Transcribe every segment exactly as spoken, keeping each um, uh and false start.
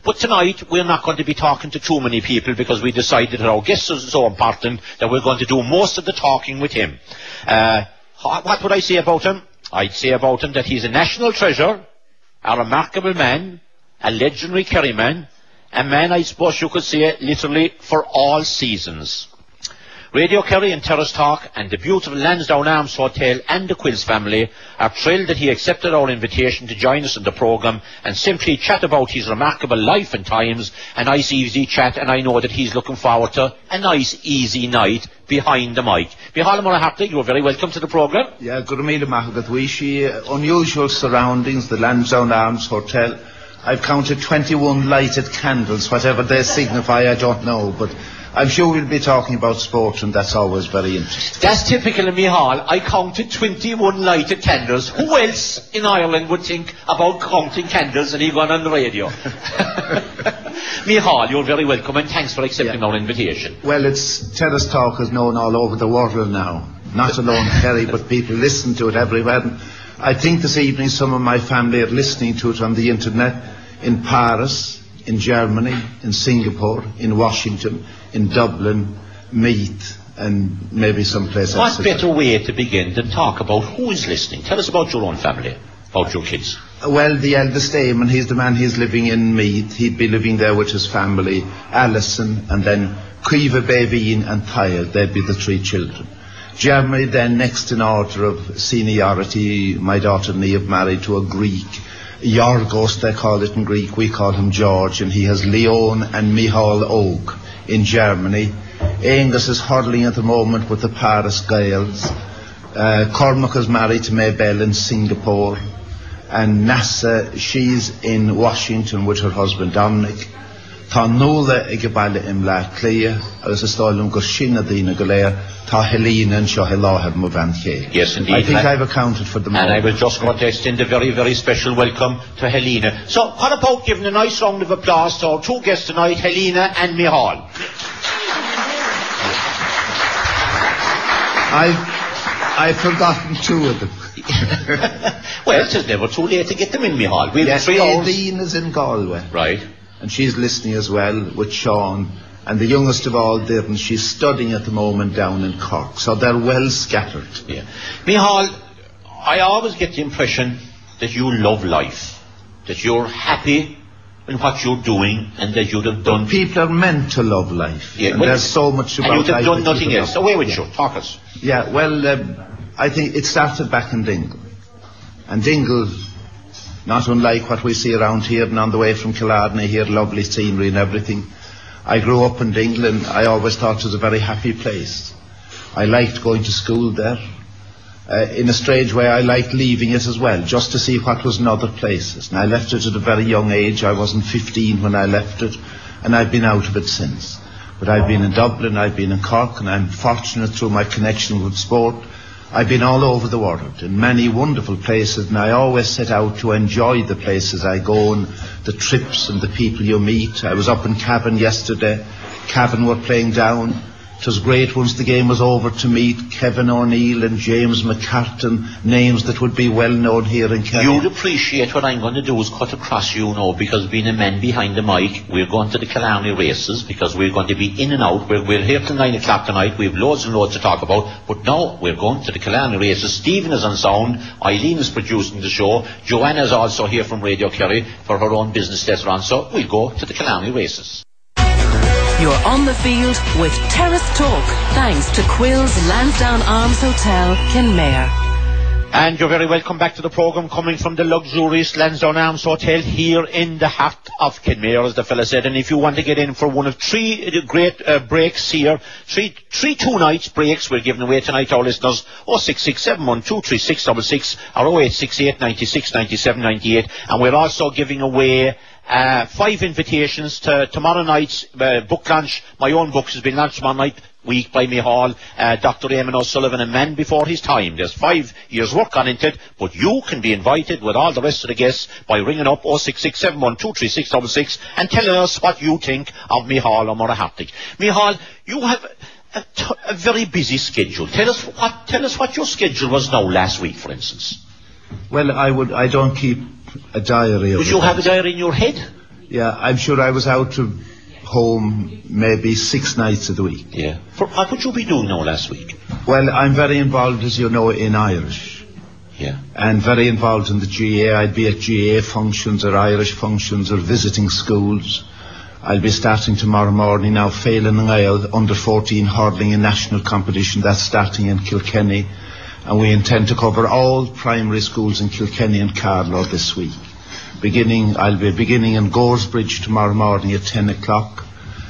But tonight, we're not going to be talking to too many people because we decided that our guest is so important that we're going to do most of the talking with him. Uh, what would I say about him? I'd say about him that he's a national treasure, a remarkable man, a legendary Kerryman, a man I suppose you could say literally for all seasons. Radio Kerry and Terrace Talk and the beautiful Lansdowne Arms Hotel and the Quills family are thrilled that he accepted our invitation to join us in the programme and simply chat about his remarkable life and times, a nice easy chat, and I know that he's looking forward to a nice easy night behind the mic. Micheál Ó Muircheartaigh, you're very welcome to the programme. Yeah, good meal Machagat Wishi. Unusual surroundings, the Lansdowne Arms Hotel. I've counted twenty-one lighted candles, whatever they signify, I don't know, but I'm sure we'll be talking about sport, and that's always very interesting. That's typical of Micheál. I counted twenty-one lighted candles. Who else in Ireland would think about counting candles and he gone on the radio? Micheál, you're very welcome, and thanks for accepting yeah. our invitation. Well, it's Terrace Talk is known all over the world now. Not alone Kerry, but people listen to it everywhere. And I think this evening some of my family are listening to it on the internet in Paris, in Germany, in Singapore, in Washington, in Dublin, Meath, and maybe someplace else. What better way to begin than talk about who is listening? Tell us about your own family, about your kids. Well, the eldest Eamon, he's the man, he's living in Meath. He'd be living there with his family, Alison, and then Cuiva, Baveen and Tyre. They'd be the three children. Germany then next in order of seniority. My daughter Niamh married to a Greek, Yorgos they call it in Greek, we call him George, and he has Leon and Micheál Oak in Germany. Angus is hurling at the moment with the Paris Gaels. Uh, Cormac is married to Maybelle in Singapore, and Nasa, she's in Washington with her husband Dominic. Tá Nola ag baile im le clia, agus is stáilm go sinna dina go léir, tá Helena and seo heláthab mo van chéil. Yes, indeed. I think I've accounted for them all. And I will just want to extend a very, very special welcome to Helena. So, what about giving a nice round of applause to our two guests tonight, Helena and Micheál? I've, I've forgotten two of them. Well, it's never too late to get them in, Micheál. We have yes, three hours. Aideen is in Galway. Right. And she's listening as well with Sean. And the youngest of all, Devon, she's studying at the moment down in Cork. So they're well scattered. Yeah. Micheál, I always get the impression that you love life, that you're happy in what you're doing, and that you'd have done... People are meant to love life. Yeah, and well, there's so much about life. And you'd have done nothing else. Away with you. Talk us. Yeah, well, um, I think it started back in Dingle. And Dingle, not unlike what we see around here and on the way from Killarney here, lovely scenery and everything. I grew up in Dingle and I always thought it was a very happy place. I liked going to school there. Uh, in a strange way, I liked leaving it as well, just to see what was in other places. And I left it at a very young age. I wasn't fifteen when I left it, and I've been out of it since. But I've been in Dublin, I've been in Cork, and I'm fortunate through my connection with sport. I've been all over the world, in many wonderful places, and I always set out to enjoy the places I go and the trips and the people you meet. I was up in Cavan yesterday. Cavan were playing down. It was great once the game was over to meet Kevin O'Neill and James McCartan, names that would be well known here in Kerry. You'd appreciate what I'm going to do is cut across you now, because being a man behind the mic, we're going to the Killarney races, because we're going to be in and out. We're, we're here till nine o'clock tonight. We have loads and loads to talk about, but now we're going to the Killarney races. Stephen is on sound, Eileen is producing the show, Joanna is also here from Radio Kerry for her own business later on, so we'll go to the Killarney races. You're on the field with Terrace Talk, thanks to Quills Lansdowne Arms Hotel, Kenmare. And you're very welcome back to the programme, coming from the luxurious Lansdowne Arms Hotel here in the heart of Kenmare, as the fella said. And if you want to get in for one of three great uh, breaks here, three three two nights breaks we're giving away tonight to our listeners, oh six six seven one two three six six six or oh eight six eight nine six nine seven nine eight. And we're also giving away Uh, five invitations to tomorrow night's uh, book launch. My own book has been launched tomorrow night week by Micheál, uh, Doctor Eamon O'Sullivan, A Man Before His Time. There's five years work on into it, but you can be invited with all the rest of the guests by ringing up oh six six seven one two three six six six and telling us what you think of Micheál Ó Muircheartaigh. Micheál, you have a, t- a very busy schedule. Tell us what tell us what your schedule was now last week, for instance. Well, I would I don't keep a diary of Would you have a diary in your head? Yeah, I'm sure I was out of home maybe six nights of the week. Yeah. For, what would you be doing now last week? Well, I'm very involved, as you know, in Irish. Yeah. And very involved in the G A A. I'd be at G A A functions or Irish functions or visiting schools. I'll be starting tomorrow morning now, Phelan and Isle, under fourteen hurling in national competition. That's starting in Kilkenny. And we intend to cover all primary schools in Kilkenny and Carlow this week. Beginning, I'll be beginning in Goresbridge tomorrow morning at ten o'clock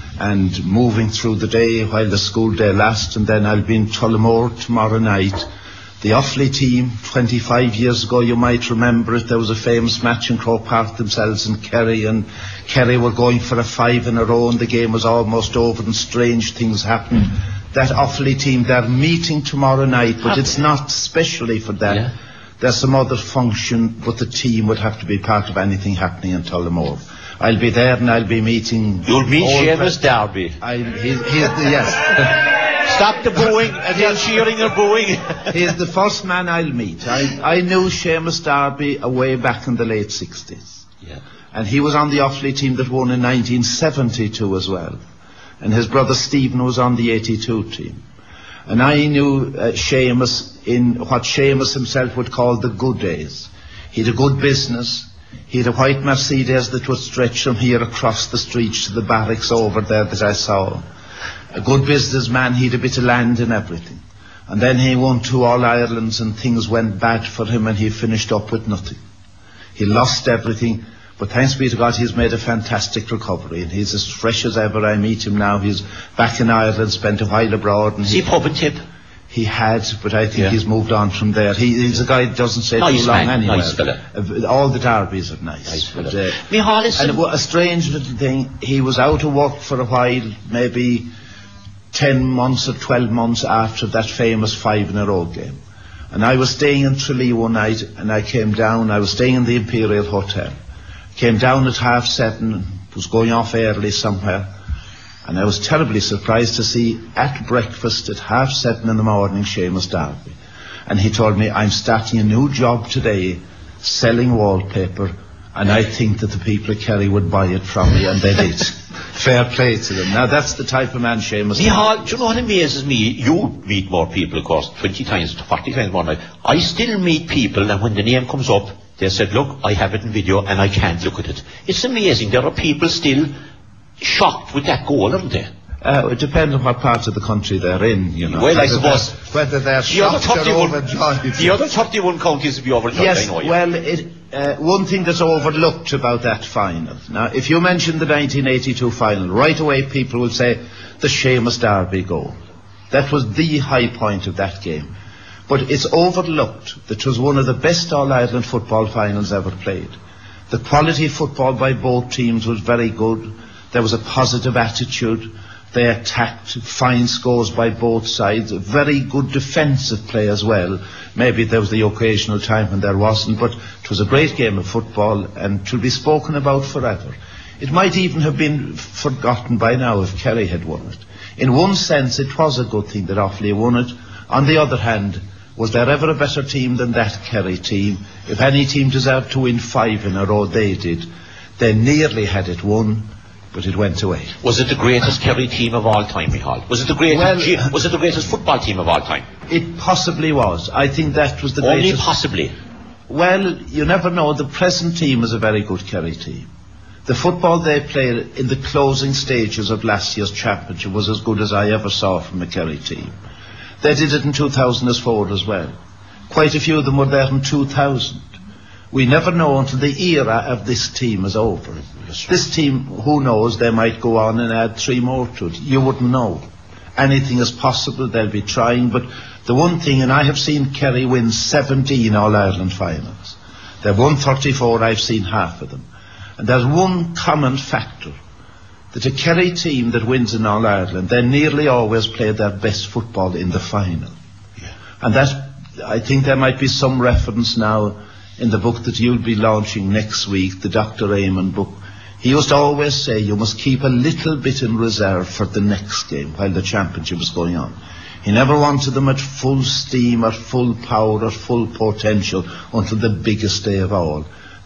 and moving through the day while the school day lasts, and then I'll be in Tullamore tomorrow night. The Offaly team, twenty-five years ago, you might remember it, there was a famous match in Croke Park themselves and Kerry, and Kerry were going for a five in a row and the game was almost over and strange things happened. That Offaly team, they're meeting tomorrow night, but it's not specially for that. Yeah. There's some other function, but the team would have to be part of anything happening in Tullamore. I'll be there and I'll be meeting... You'll meet Seamus Darby. I, he, he's the, yes. Stop the booing and then cheering or booing. He's the first man I'll meet. I, I knew Seamus Darby way back in the late sixties. Yeah. And he was on the Offaly team that won in nineteen seventy-two as well. And his brother Stephen was on the eighty-two team. And I knew uh, Seamus in what Seamus himself would call the good days. He had a good business. He had a white Mercedes that would stretch from here across the street to the barracks over there that I saw. A good businessman, he had a bit of land and everything. And then he won two All-Irelands and things went bad for him and he finished up with nothing. He lost everything, but thanks be to God he's made a fantastic recovery and he's as fresh as ever. I meet him now. He's back in Ireland, spent a while abroad. And Is he pub and tip? He had, but I think yeah. he's moved on from there. He, he's a guy that doesn't stay nice too long man, anywhere. Nice fella. Uh, all the Darbies are nice. Nice but, fella. uh, Micheál, listen. and a, a strange little thing, he was out of work for a while, maybe ten months or twelve months after that famous five in a row game. And I was staying in Tralee one night and I came down, I was staying in the Imperial Hotel. Came down at half seven, was going off early somewhere. And I was terribly surprised to see at breakfast at half seven in the morning Seamus Darby. And he told me, I'm starting a new job today, selling wallpaper, and I think that the people at Kerry would buy it from me, and they did. Fair play to them. Now that's the type of man Seamus Darby. Do you know what amazes me? You meet more people, of course, twenty times, forty times more now. I still meet people, and when the name comes up, they said, look, I have it in video, and I can't look at it. It's amazing. There are people still shocked with that goal, aren't they? Uh, it depends on what part of the country they're in, you know. Well, I whether suppose they're, whether they're shocked or overjoyed. The other thirty-one counties will be overjoyed, yes, I know. Yeah. Well, it, uh, one thing that's overlooked about that final. Now, if you mention the nineteen eighty-two final, right away people will say the Seamus Darby goal. That was the high point of that game. But it's overlooked that it was one of the best All-Ireland football finals ever played. The quality of football by both teams was very good. There was a positive attitude. They attacked, fine scores by both sides, very good defensive play as well. Maybe there was the occasional time when there wasn't, but it was a great game of football and to be spoken about forever. It might even have been forgotten by now if Kerry had won it. In one sense, it was a good thing that Offaly won it. On the other hand, was there ever a better team than that Kerry team? If any team deserved to win five in a row, they did. They nearly had it won, but it went away. Was it the greatest Kerry team of all time, Micheál? Was it the greatest? Well, G- was it the greatest football team of all time? It possibly was. I think that was the Only greatest. possibly. Well, you never know. The present team is a very good Kerry team. The football they played in the closing stages of last year's championship was as good as I ever saw from a Kerry team. They did it in two thousand four as well. Quite a few of them were there in two thousand. We never know until the era of this team is over. This team, who knows, they might go on and add three more to it. You wouldn't know. Anything is possible, they'll be trying, but the one thing, and I have seen Kerry win seventeen All-Ireland finals. They've won thirty-four, I've seen half of them. And there's one common factor, that a Kerry team that wins in All-Ireland, they nearly always play their best football in the final. Yeah. And that, I think there might be some reference now in the book that you'll be launching next week, the Doctor Eamon book. He used to always say you must keep a little bit in reserve for the next game while the championship is going on. He never wanted them at full steam or full power or full potential until the biggest day of all.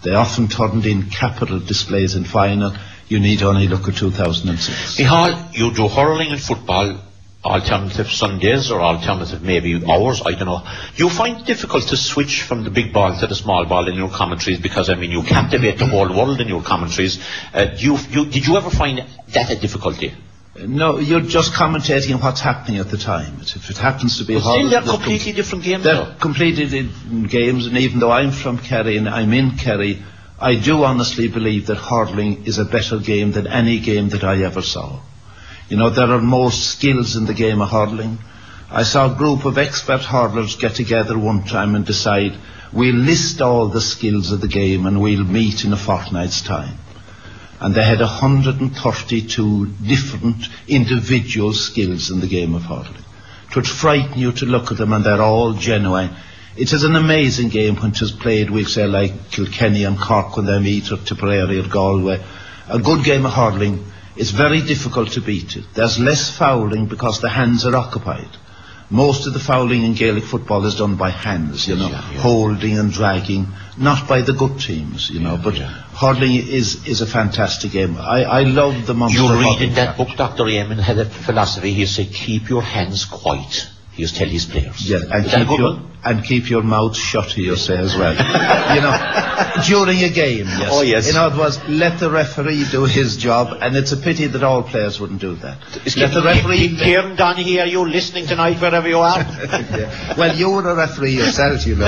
They often turned in capital displays in final. You need only look at two thousand six. Micheál, you do hurling and football, alternative Sundays or alternative maybe hours, I don't know. You find it difficult to switch from the big ball to the small ball in your commentaries, because I mean you captivate the whole world in your commentaries. Uh, do you, you, did you ever find that a difficulty? No, you're just commentating on what's happening at the time. If it happens to be... But still, they're completely com- different games. They're though. completely different games, and even though I'm from Kerry and I'm in Kerry, I do honestly believe that hurling is a better game than any game that I ever saw. You know, there are more skills in the game of hurling. I saw a group of expert hurlers get together one time and decide, we'll list all the skills of the game and we'll meet in a fortnight's time. And they had one hundred thirty-two different individual skills in the game of hurling. It would frighten you to look at them, and they're all genuine. It is an amazing game when it is played, we'll say, like Kilkenny and Cork when they meet, or Tipperary or Galway. A good game of hurling, it's very difficult to beat it. There's less fouling because the hands are occupied. Most of the fouling in Gaelic football is done by hands, you know, yeah, yeah. holding and dragging, not by the good teams, you know, yeah, but yeah. hurling is, is a fantastic game. I, I love the Munster. You read in that book, Doctor Eamon had a philosophy, he said, keep your hands quiet. He used to tell his players. Yeah, and keep, your, and keep your mouth shut, he'll say as well. You know, during a game, yes. Oh, yes. In other words, let the referee do his job, and it's a pity that all players wouldn't do that. Is let the referee... Kieran Donaghy, are you listening tonight, wherever you are? Yeah. Well, you were a referee yourself, you know.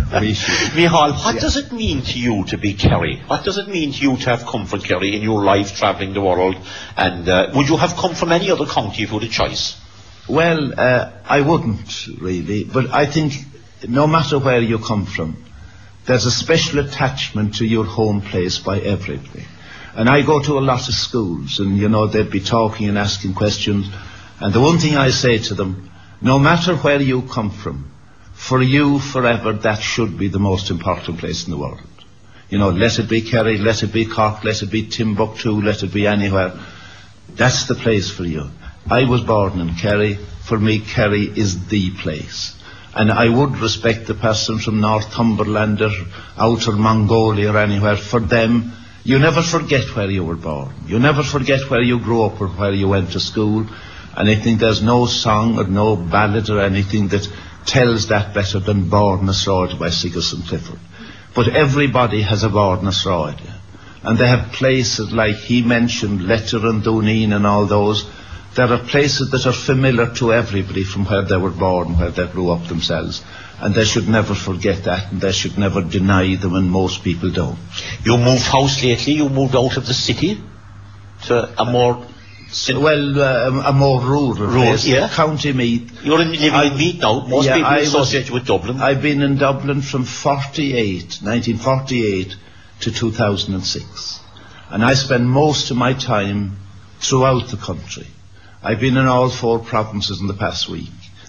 Micheál, what yeah. does it mean to you to be Kerry? What does it mean to you to have come from Kerry in your life, travelling the world? And uh, would you have come from any other county if you had a choice? Well, uh, I wouldn't really, but I think no matter where you come from, there's a special attachment to your home place by everybody. And I go to a lot of schools, and you know, they'd be talking and asking questions, and the one thing I say to them, no matter where you come from, for you forever that should be the most important place in the world. You know, let it be Kerry, let it be Cork, let it be Timbuktu, let it be anywhere. That's the place for you. I was born in Kerry. For me, Kerry is the place. And I would respect the person from Northumberland or outer Mongolia or anywhere. For them, you never forget where you were born. You never forget where you grew up or where you went to school. And I think there's no song or no ballad or anything that tells that better than Bornas Road by Sigerson Clifford. But everybody has a Bornas Road. And they have places like he mentioned, Letter and Dooneen and all those. There are places that are familiar to everybody from where they were born, where they grew up themselves. And they should never forget that, and they should never deny them, and most people don't. You moved house lately, you moved out of the city to a more... Uh, well, uh, a more rural, rural place, yeah. County Meath. You're in, living I, in Meath now. Most yeah, people associate you with Dublin. I've been in Dublin from forty-eight, nineteen forty-eight to two thousand six. And I spend most of my time throughout the country. I've been in all four provinces in the past week,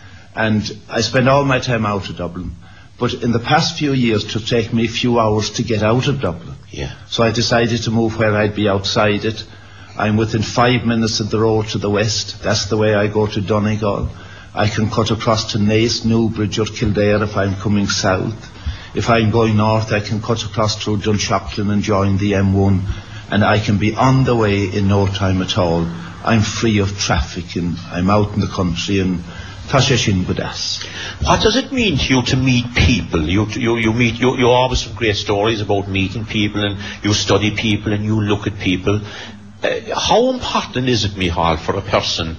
and I spend all my time out of Dublin. But in the past few years, it took take me a few hours to get out of Dublin. Yeah. So I decided to move where I'd be outside it. I'm within five minutes of the road to the west. That's the way I go to Donegal. I can cut across to Naas, Newbridge or Kildare if I'm coming south. If I'm going north, I can cut across through Dunshaughlin and join the M one, and I can be on the way in no time at all. I'm free of traffic, and I'm out in the country, and Tashishin Budas. What does it mean to you to meet people? You you, you meet you, you always have great stories about meeting people, and you study people, and you look at people. Uh, how important is it, Micheál, for a person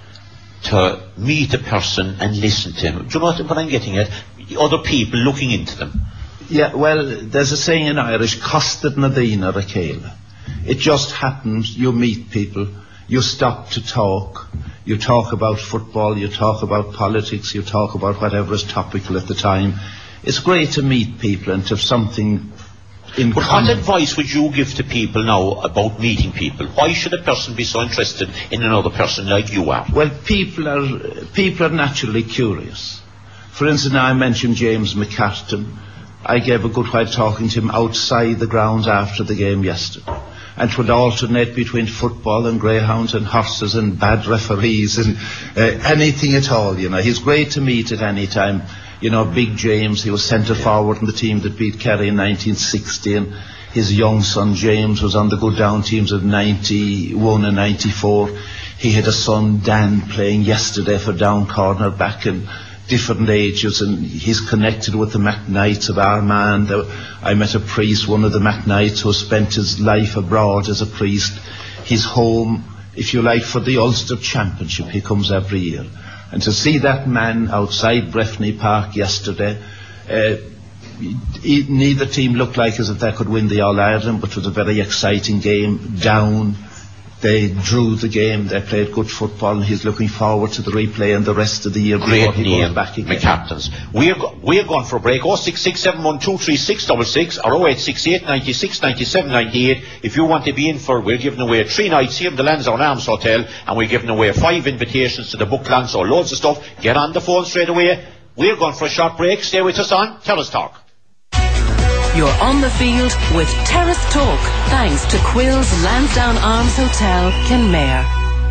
to meet a person and listen to him? Do you know what, what I'm getting at? Other people looking into them. Yeah, well, there's a saying in Irish, Costad Nadina Rakela. It just happens, you meet people. You stop to talk, you talk about football, you talk about politics, you talk about whatever is topical at the time. It's great to meet people and to have something in But common. What advice would you give to people now about meeting people? Why should a person be so interested in another person like you are? Well, people are, people are naturally curious. For instance, I mentioned James McCartan. I gave a good while talking to him outside the grounds after the game yesterday. And it would alternate between football and greyhounds and horses and bad referees and uh, anything at all, you know. He's great to meet at any time. You know, Big James, he was centre forward in the team that beat Kerry in nineteen sixty, and his young son James was on the good down teams of ninety-one and ninety-four. He had a son, Dan, playing yesterday for Down Corner back in different ages, and he's connected with the McKnights of Armagh. I met a priest, one of the McKnights, who spent his life abroad as a priest. He's home, if you like, for the Ulster Championship. He comes every year. And to see that man outside Breffni Park yesterday, uh, he, neither team looked like as if they could win the All-Ireland, but it was a very exciting game. Down, they drew the game, they played good football, and he's looking forward to the replay and the rest of the year before he goes back again. McCaptains. We're, go- we're going for a break. oh six six seven one two three six six six or oh eight six eight nine six nine seven nine eight. If you want to be in for, we're giving away three nights here in the Lansdowne Arms Hotel, and we're giving away five invitations to the Bookland, so loads of stuff. Get on the phone straight away. We're going for a short break. Stay with us on Terrace Talk. You're on the field with Terrace Talk, thanks to Quill's Lansdowne Arms Hotel, Kenmare.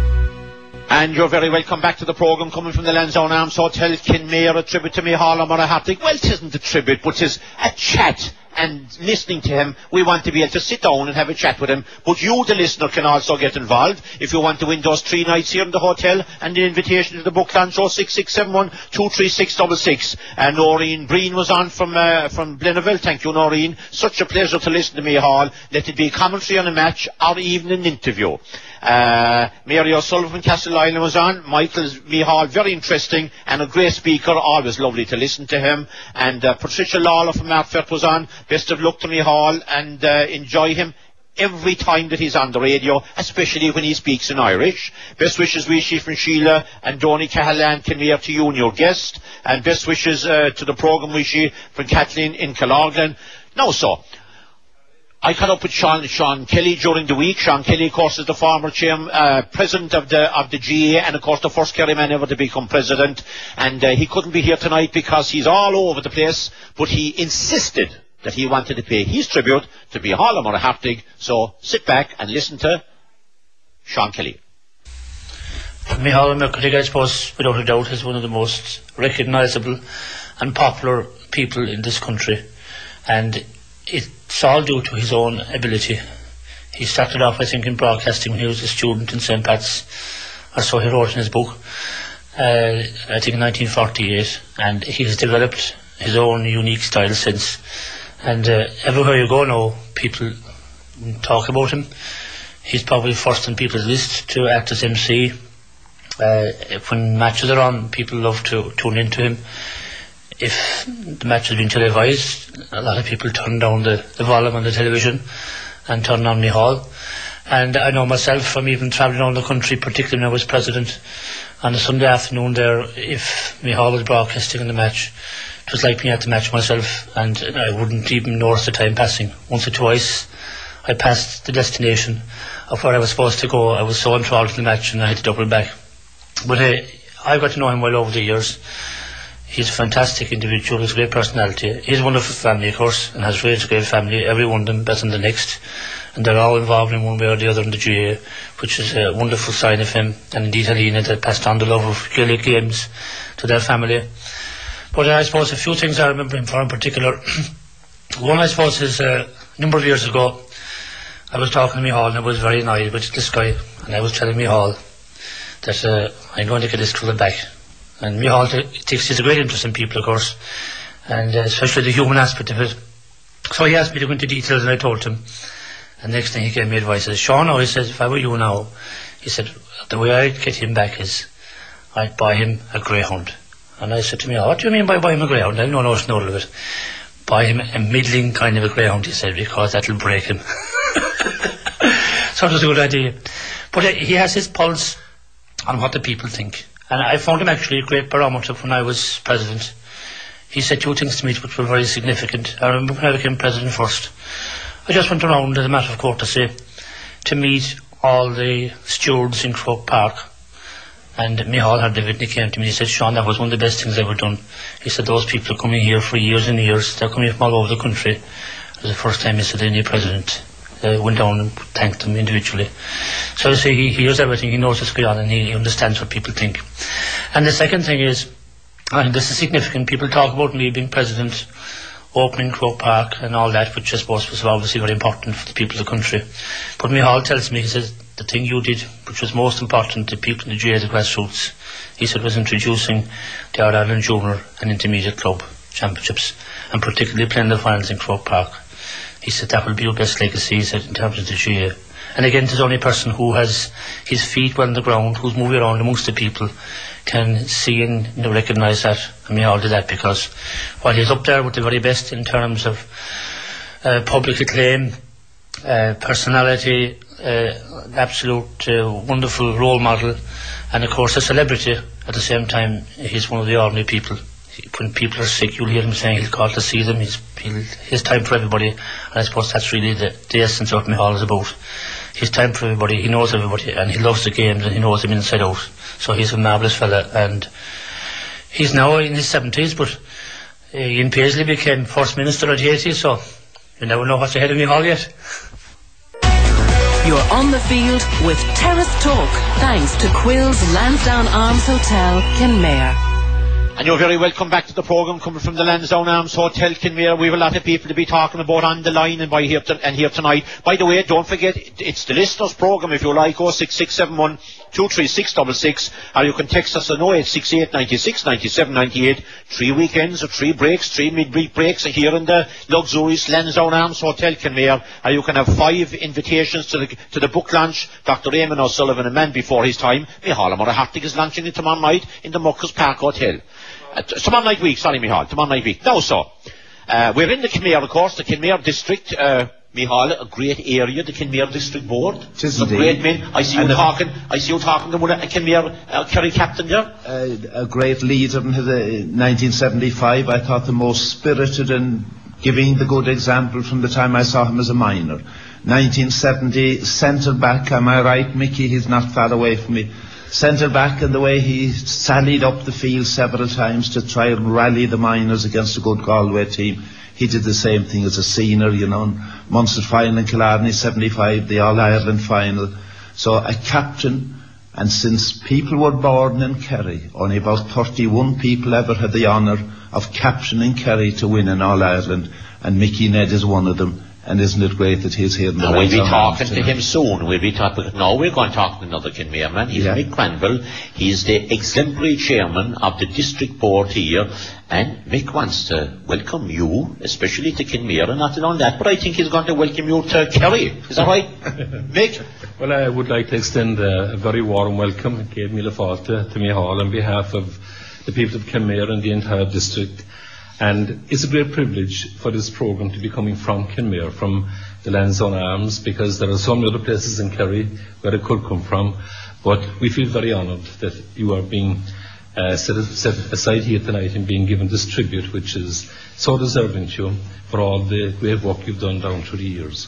And you're very welcome back to the programme, coming from the Lansdowne Arms Hotel, Kenmare, a tribute to Micheál Ó Muircheartaigh. Well, it isn't a tribute, but it's a chat. And listening to him, we want to be able to sit down and have a chat with him. But you, the listener, can also get involved if you want to win those three nights here in the hotel and the invitation to the book launch. oh six six seven one two three six six six. And Noreen Breen was on from uh, from Blennerville. Thank you, Noreen. Such a pleasure to listen to Micheál. Let it be commentary on a match or even an interview. Uh, Mary O'Sullivan from Castleinland was on. Michael Micheál, very interesting and a great speaker, always lovely to listen to him. And uh, Patricia Lawler from Marfert was on. Best of luck to Micheál, and uh, enjoy him every time that he's on the radio, especially when he speaks in Irish. Best wishes, Wishi from Sheila and Donny Cahallan Kenmare to you and your guest. And best wishes uh, to the programme, Wishi, from Kathleen in Killorglin. Now so, I caught up with Sean, Sean Kelly during the week. Sean Kelly, of course, is the former chairman, uh, president of the of the G A A, and of course the first Kerry man ever to become president. And uh, he couldn't be here tonight because he's all over the place, but he insisted that he wanted to pay his tribute to Micheál Ó Muircheartaigh. So sit back and listen to Sean Kelly. Micheál Ó Muircheartaigh, I suppose, without a doubt, is one of the most recognisable and popular people in this country, and it's all due to his own ability. He started off, I think, in broadcasting when he was a student in Saint Pat's, or so he wrote in his book, uh, I think in nineteen forty-eight, and he has developed his own unique style since. And uh, everywhere you go now, people talk about him. He's probably first on people's list to act as M C. Uh, when matches are on, people love to tune into him. If the match has been televised, a lot of people turn down the, the volume on the television and turn on Micheál. And I know myself from even travelling around the country, particularly when I was president, on a Sunday afternoon there, if Micheál was broadcasting in the match, it was like being at the match myself, and I wouldn't even notice the time passing. Once or twice I passed the destination of where I was supposed to go. I was so enthralled in the match and I had to double back. But uh, I got to know him well over the years. He's a fantastic individual, he's a great personality. He's one of a family, of course, and has raised a great family, every one of them better than the next. And they're all involved in one way or the other in the G A A, which is a wonderful sign of him. And indeed Helena, that passed on the love of Gaelic games to their family. But uh, I suppose a few things I remember him for in particular. One, I suppose, is uh, a number of years ago, I was talking to Micheál and I was very annoyed with this guy. And I was telling Micheál that uh, I'm going to get this trouble back. And Micheál t- takes he's a great interest in people, of course, and uh, especially the human aspect of it. So he asked me to go into details, and I told him. And next thing he gave me advice. He said, Sean, now, he said, if I were you now, he said, the way I'd get him back is I'd buy him a greyhound. And I said to Micheál, what do you mean by buy him a greyhound? I don't know nothing of it. Buy him a middling kind of a greyhound, he said, because that'll break him. So it was a good idea. But uh, he has his pulse on what the people think. And I found him actually a great barometer when I was president. He said two things to me which were very significant. I remember when I became president first, I just went around as a matter of courtesy to meet all the stewards in Croke Park. And Micheál had David, and he came to me and he said, Sean, that was one of the best things I've ever done. He said, those people are coming here for years and years. They're coming from all over the country. It was the first time he said any president. I went down and thanked them individually. So you see, he hears everything, he knows what's going on, and he understands what people think. And the second thing is, I think this is significant. People talk about me being president, opening Croke Park and all that, which I suppose was obviously very important for the people of the country. But Micheál tells me, he says, the thing you did, which was most important to people in the G A A, the grassroots, he said, was introducing the All-Ireland Junior and Intermediate Club Championships, and particularly playing the finals in Croke Park. He said that will be your best legacy, he said, in terms of the G A A. And again, there's only a person who has his feet well on the ground, who's moving around amongst the people, can see and you know, recognise that. And we all did that, because while he's up there with the very best in terms of uh, public acclaim, uh, personality, uh, absolute uh, wonderful role model, and of course a celebrity, at the same time he's one of the ordinary people. When people are sick, you'll hear him saying he'll call to see them. He's, he'll, his time for everybody, and I suppose that's really the, the essence of what Micheál is about. His time for everybody, he knows everybody, and he loves the games, and he knows them inside out. So he's a marvellous fella, and he's now in his seventies, but uh, Ian Paisley became First Minister at eighty, so you never know what's ahead of Micheál yet. You're on the field with Terrace Talk, thanks to Quill's Lansdowne Arms Hotel, Kenmare. And you're very welcome back to the programme coming from the Lansdowne Arms Hotel, Kenmare. We have a lot of people to be talking about on the line and by here to, and here tonight. By the way, don't forget, it's the listeners' programme if you like, oh six six seven one two three six six six, or you can text us on oh eight six eight nine six nine seven nine eight. Three weekends or three breaks, three mid-week breaks here in the luxurious Lansdowne Arms Hotel, Kenmare. Or you can have five invitations to the to the book launch. Doctor Eamon O'Sullivan, a man before his time. Micheál Murray is launching it tomorrow night in the Muckers Park Hotel. Uh, t- tomorrow night week, sorry Micheál, tomorrow night week. Now so, uh, we're in the Kenmare, of course, the Kenmare district, uh, Micheál, a great area, the Kenmare district board. Some great men. I see you and talking, I see you talking to one of a Kenmare uh, Kerry captain there. Uh, a great leader in his, uh, nineteen seventy-five, I thought the most spirited and giving the good example from the time I saw him as a minor. nineteen seventy, centre back, am I right, Mickey? He's not far away from me. Centre back, and the way he sallied up the field several times to try and rally the minors against a good Galway team. He did the same thing as a senior, you know, Munster final in Killarney, seventy-five, the All-Ireland final. So a captain, and since people were born in Kerry, only about thirty-one people ever had the honour of captaining Kerry to win an All-Ireland, and Mickey Ned is one of them. And isn't it great that he's here in the and we'll be talking to him soon. We'll be talking. No, we're going to talk to another Kenmare man. He's yeah. Mick Cranwell. He's the exemplary chairman of the district board here. And Mick wants to welcome you, especially to Kenmare, and not only that, but I think he's going to welcome you to Kerry. Is that right, Mick? Well, I would like to extend a, a very warm welcome, Kate Milafalta, to Micheál on behalf of the people of Kenmare and the entire district. And it's a great privilege for this programme to be coming from Kenmare, from the Lansdowne Arms, because there are so many other places in Kerry where it could come from. But we feel very honoured that you are being uh, set, set aside here tonight and being given this tribute, which is so deserving to you for all the great work you've done down through the years.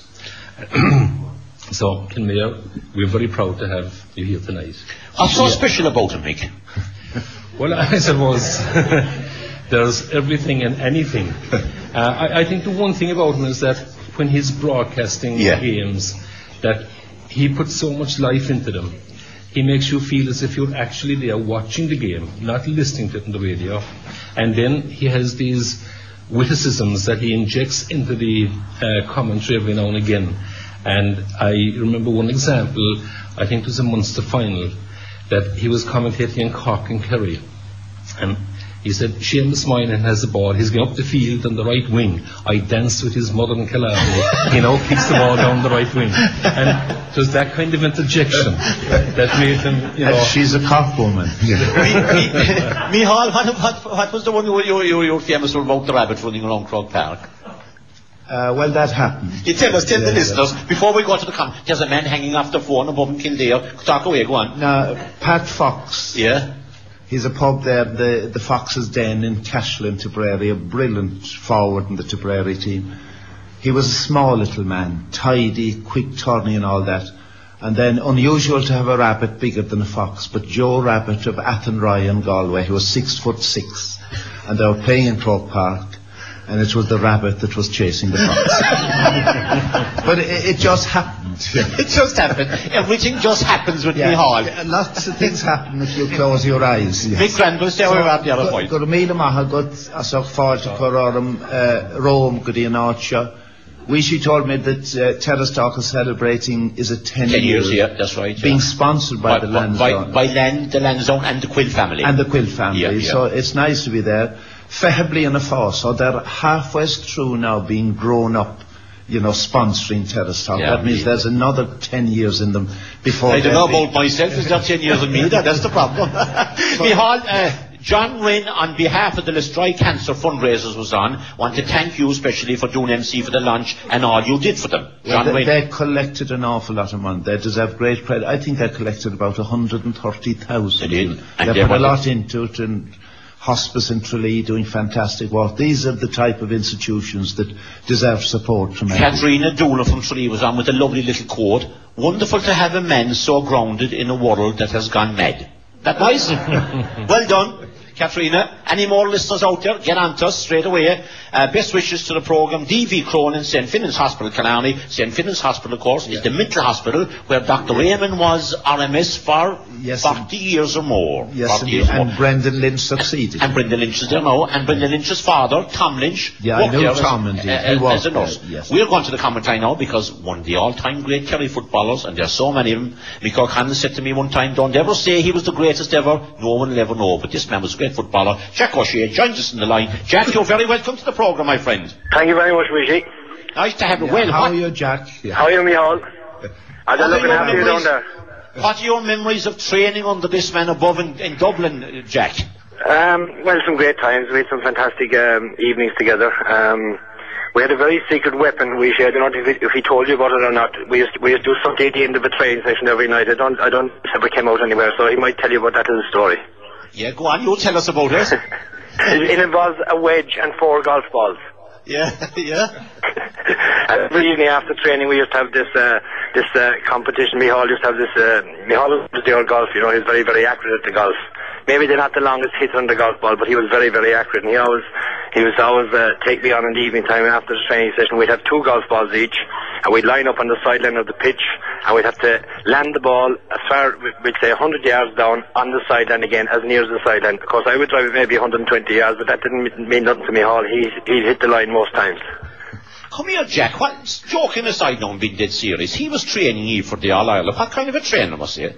So, Kenmare, we're very proud to have you here tonight. What's so yeah. special about him, Mick? Well, I suppose... There's everything and anything. Uh, I, I think the one thing about him is that when he's broadcasting yeah. games, that he puts so much life into them. He makes you feel as if you're actually there watching the game, not listening to it on the radio. And then he has these witticisms that he injects into the uh, commentary every now and again. And I remember one example, I think it was a Munster final, that he was commentating in Cork and Kerry. And he said, Seamus Moynihan has the ball, he's going up the field on the right wing. I danced with his mother in Killarney. He now kicks the ball down the right wing. And it was that kind of interjection that made him, you know... And she's a Cork woman. Micheál, what, what, what was the one you were you, you, you famous about the rabbit running around Croke Park? Uh, well, that happened. You tell us, tell yeah, the listeners, yeah. before we go to the com, there's a man hanging off the phone above in Kildare. Talk away, go on. Now, Pat Fox. Yeah? He's a pub there, the, the Fox's Den in Cashlin, Tipperary, a brilliant forward in the Tipperary team. He was a small little man, tidy, quick turning and all that. And then unusual to have a rabbit bigger than a fox, but Joe Rabbit of Athenry in Galway, who was six foot six. And they were playing in Croke Park. and it was the rabbit that was chasing the fox. But it, it just happened. It just happened. Everything just happens with yeah. Micheál. Yeah, lots of things happen if you close your eyes. Yes. Big grand was there so, about the other point. Gur míle maithe got as a fáilte choráram Rome go dtí an áitse. Weishy told me that uh, Terrace Talk is celebrating is it ten, ten years, yeah, that's right. Being yeah. sponsored by, by the Lansdowne. By, by Land, the Lansdowne and the Quill family. And the Quill family. Yeah, yeah. So it's nice to be there. Fehably in a far, so they're halfway through now being grown up, you know, sponsoring Terrace Talk. Yeah, that means yeah. there's another ten years in them before. I don't know about myself, it's not ten years in me, that, that's the problem. Micheál, uh, John Wynne, on behalf of the Lestry Cancer fundraisers was on, want to thank you especially for doing M C for the lunch and all you did for them. John well, Wynne. They, they collected an awful lot of money. They deserve great credit. I think they collected about one hundred thirty thousand. They did. And they, they put a lot into it, and Hospice in Tralee doing fantastic work. These are the type of institutions that deserve support from everyone. Katrina Doolan from Tralee was on with a lovely little quote. Wonderful to have a man so grounded in a world that has gone mad. That nice? Well done, Katrina. Any more listeners out there, get on to us straight away. Uh, best wishes to the programme. D V Cronin, Saint Finnan's Hospital, Killarney. Saint Finnan's Hospital, of course, is the mental hospital where Doctor Raymond was R M S for yes, forty years or more. Yes, years and more. Brendan Lynch succeeded. And, and Brendan Lynch is there now. And Brendan Lynch's father, Tom Lynch, yeah, I know Tom as, indeed. uh, as a nurse. There, yes. We're going to the commentary now because one of the all-time great Kerry footballers, and there's so many of them. Michael Cannon said to me one time, don't ever say he was the greatest ever. No one will ever know, but this man was a great footballer. Jack O'Shea joins us in the line. Jack, you're very welcome to the programme, my friend. Thank you very much, Richie. Nice to have you. Yeah, well, how what, are you, Jack? Yeah. How are you, Micheál? I'm just looking after you down there. What are your memories of training under this man above in, in Dublin, uh, Jack? Um, well, some great times. We had some fantastic um, evenings together. Um, we had a very secret weapon. We shared. I don't know if he, if he told you about it or not. We used to, we used to do something at the end of a training session every night. I don't I don't it ever came out anywhere, so he might tell you about that little story. Yeah, go on. You tell us about it. it, it involves a wedge and four golf balls. Yeah, yeah. Every evening after training, we used to have this uh, this uh, competition. Micheál used to have this. Uh, Micheál was the old golf. You know, he was very very accurate at the golf. Maybe they're not the longest hitter on the golf ball, but he was very very accurate. And he always he was always uh, take me on in the evening time after the training session. We'd have two golf balls each, and we'd line up on the sideline of the pitch, and we'd have to land the ball as far, we'd say, one hundred yards down on the sideline again, as near as the sideline. Of course, I would drive it maybe one hundred twenty yards, but that didn't mean nothing to Micheál. He he hit the line most times. Come here, Jack. What, joking aside now and being dead serious, he was training you for the All-Ireland. What kind of a trainer was he?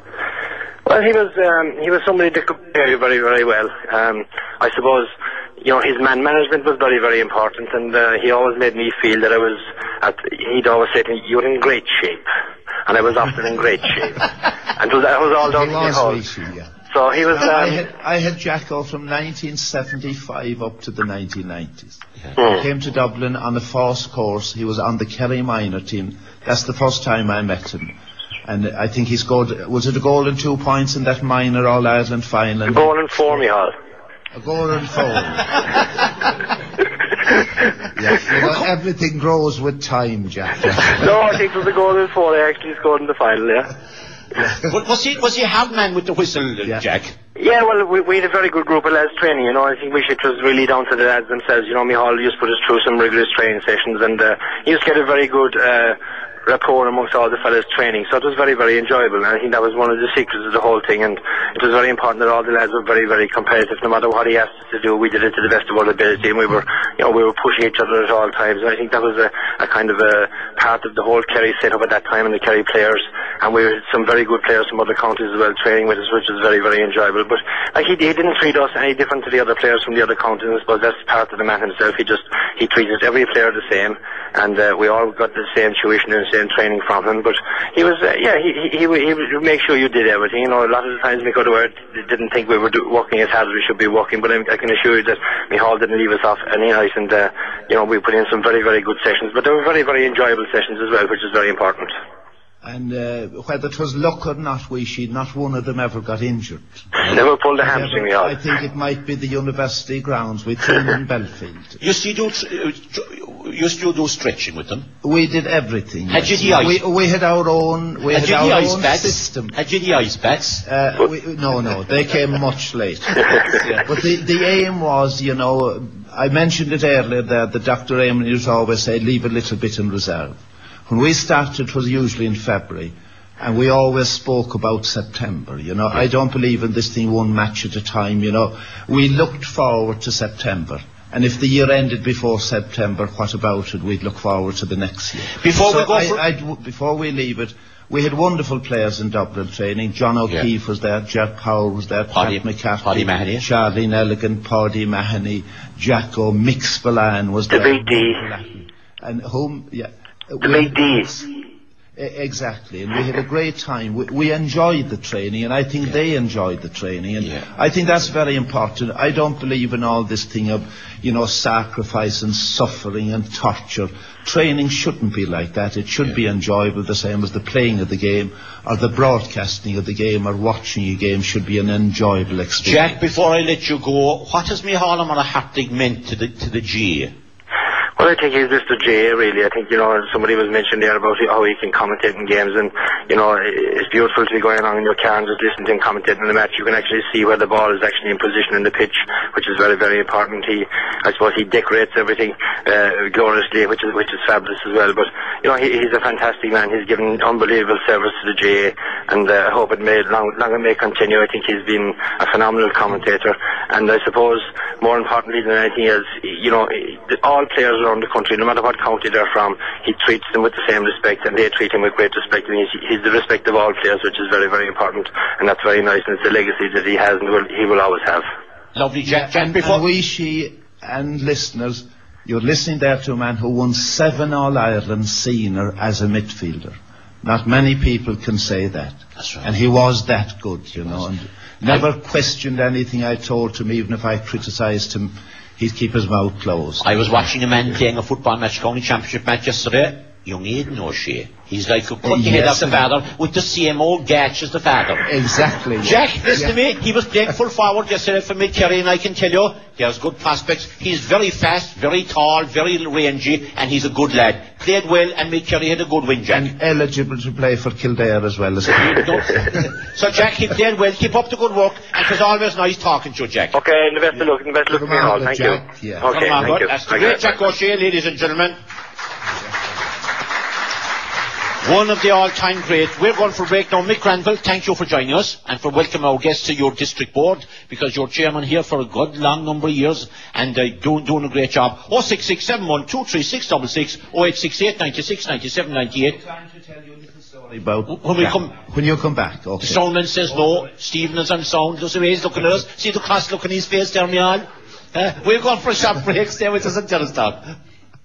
Well, he was um, he was somebody that could prepare you very, very well. Um, I suppose, you know, his man management was very, very important, and uh, he always made me feel that I was, at, he'd always say to me, you're in great shape. And I was often in great shape. And it was, that was all down to Micheál. Yeah. So he was... Um, I, had, I had Jacko from nineteen seventy-five up to the nineteen nineties. Yeah. Mm. He came to Dublin on a false course. He was on the Kerry minor team. That's the first time I met him. And I think he scored, was it a goal and two points in that minor All-Ireland final? A goal and four, Micheál. A goal and four. Yes, you know, everything grows with time, Jack. No, I think it was a goal and four. I actually scored in the final, yeah. Yeah. But was he was he a hard man with the whistle, uh, yeah. Jack? Yeah, well, we, we had a very good group of lads training, you know. I think we should, it was really down to the lads themselves. You know, Micheál used to put us through some rigorous training sessions, and uh, he used to get a very good uh, rapport amongst all the fellas training, so it was very, very enjoyable, and I think that was one of the secrets of the whole thing, and it was very important that all the lads were very, very competitive. No matter what he asked us to do, we did it to the best of our ability, and we were, you know, we were pushing each other at all times, and I think that was a, a kind of a part of the whole Kerry setup at that time, and the Kerry players, and we had some very good players from other counties as well training with us, which was very, very enjoyable. But like he, he didn't treat us any different to the other players from the other counties. I suppose that's part of the man himself. He just he treated every player the same, and uh, we all got the same tuition and the same training from him. But he was, uh, yeah, he, he he he would make sure you did everything. You know, a lot of the times we go to work, didn't think we were do, working as hard as we should be working. But I, I can assure you that Micheál didn't leave us off any night, and uh, you know, we put in some very, very good sessions. But they were very, very enjoyable sessions as well, which is very important. And uh, whether it was luck or not, we she not one of them ever got injured. Never pulled a hamstring, yeah. I think it might be the university grounds. We trained in Belfield. Used you do tr- used you do stretching with them? We did everything. Had you the ice? We, we had our own. We had, had our own bats? system. Had you the ice bats? Uh, we, no, no, they came much later. Yeah. But the the aim was, you know, I mentioned it earlier there that Doctor Eamon used to always say, leave a little bit in reserve. When we started, it was usually in February, and we always spoke about September, you know. Yeah. I don't believe in this thing one match at a time, you know. We looked forward to September. And if the year ended before September, what about it? We'd look forward to the next year. Before so we go I, for... I'd, before we leave it, we had wonderful players in Dublin training. John O'Keefe yeah. was there, Jack Power was there, Paddy, Pat McCarthy, Paddy Mahoney, Charlie Nelligan, Paddy Mahoney, Jacko, Mick Spillane was the there. The Big D. And whom, yeah. The Big D. Exactly, and we had a great time. We, we enjoyed the training, and I think yeah. they enjoyed the training, and yeah. I think that's very important. I don't believe in all this thing of, you know, sacrifice and suffering and torture. Training shouldn't be like that. It should yeah. be enjoyable, the same as the playing of the game, or the broadcasting of the game, or watching a game should be an enjoyable experience. Jack, before I let you go, what has Micheál Ó Muircheartaigh meant to the to the G A A? Well, I think he's Mister J, really. I think, you know, somebody was mentioned there about how he can commentate in games, and, you know, it's beautiful to be going along in your car and just listening to him commentate in the match. You can actually see where the ball is actually in position in the pitch, which is very, very important. He, I suppose he decorates everything, uh, gloriously, which is, which is fabulous as well. But, you know, he, he's a fantastic man. He's given unbelievable service to the J A, and, uh, I hope it may, long, long it may continue. I think he's been a phenomenal commentator, and I suppose, more importantly than anything else, you know, all players around the country, no matter what county they're from, he treats them with the same respect, and they treat him with great respect, and he's, he's the respect of all players, which is very, very important, and that's very nice, and it's a legacy that he has and will, he will always have. Lovely, Jack. Jack and, before and we, she, and listeners, you're listening there to a man who won seven All-Ireland senior as a midfielder. Not many people can say that. That's right. And he was that good, you he know, was. and never and questioned anything I told him, even if I criticised him. He'd keep his mouth closed. I was watching a man playing a football match, county championship match yesterday. Young Aidan O'Shea. He's like a cut uh, the head off the father with the same old gatch as the father. Exactly. Jack, yeah. listen yeah. to me. He was playing full forward yesterday for Mid-Kerry, and I can tell you, he has good prospects. He's very fast, very tall, very rangy, and he's a good lad. Played well, and Mid-Kerry had a good win, Jack. And eligible to play for Kildare as well as So, Jack, he played well. Keep up the good work, and it was always nice talking to you, Jack. Okay, and the best of luck, and the best of luck to you all. Thank Jack. you. Yeah. Okay, on, thank you. That's the great Jack O'Shea, ladies and gentlemen. One of the all-time great. We're going for a break now. Mick Granville, thank you for joining us and for welcoming our guests to your district board, because you're chairman here for a good long number of years and uh, doing, doing a great job. oh six six seven one two three six six six, oh eight six eight nine six nine seven nine eight. About when we come, when you come back, okay. The soundman says no. Stephen is on sound. Just the way he's looking at us. See the cross look in his face there, Micheál. Uh, we're going for a short break. Stay with us and tell us that.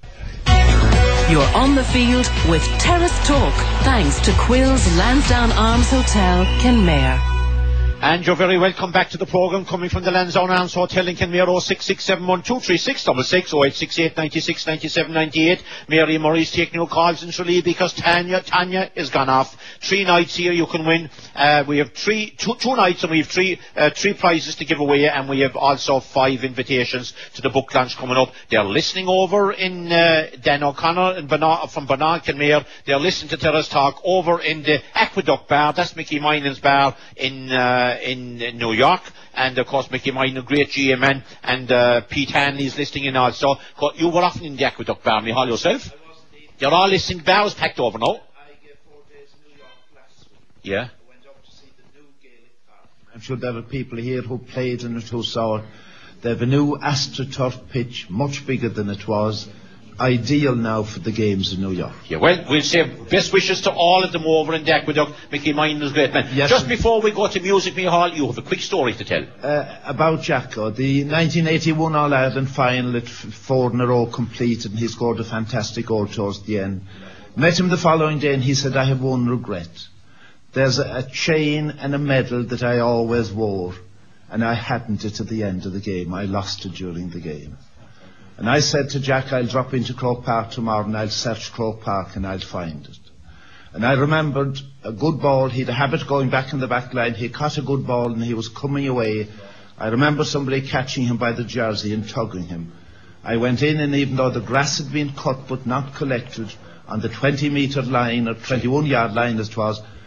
You're on the field with Terrace Talk, thanks to Quill's Lansdowne Arms Hotel, Kenmare. And you're very welcome back to the programme coming from the Lansdowne Arms Hotel in Kenmare. oh six six seven one two three six six six, oh eight six eight nine six nine seven nine eight. Mary Murray's taking your calls in Tralee because Tanya, Tanya is gone off. Three nights here you can win. Uh, we have three, two, two nights and we have three, uh, three prizes to give away, and we have also five invitations to the book launch coming up. They're listening over in, uh, Dan O'Connor in Bernard, from Bernard Kenmare. They're listening to Terrace Talk over in the Aqueduct Bar. That's Mickey Minan's bar in, uh, in New York, and of course Mickey Mine, a great G A man, and uh, Pete Hanley's listening in also. You were often in the Aqueduct Bar, Micheál, yourself? You're all listening. Bar is packed over now. I gave four days in New York last week. Yeah. I went up to see the new Gaelic Park. I'm sure there are people here who played in it who saw it. They have a new AstroTurf pitch, much bigger than it was. Ideal now for the games in New York. Yeah, well, we'll say best wishes to all of them over in the Aqueduct. Mickey Mine is great, man. Yes, Just before we go to music, Micheál, you have a quick story to tell. Uh, about Jacko, the nineteen eighty-one All-Ireland final at four in a row completed, and he scored a fantastic goal towards the end. Met him the following day, and he said, I have one regret. There's a, a chain and a medal that I always wore, and I hadn't it at the end of the game. I lost it during the game. And I said to Jack, I'll drop into Croke Park tomorrow and I'll search Croke Park and I'll find it. And I remembered a good ball. He'd a habit going back in the back line. He caught a good ball and he was coming away. I remember somebody catching him by the jersey and tugging him. I went in, and even though the grass had been cut but not collected on the twenty metre line or twenty-one yard line as it was,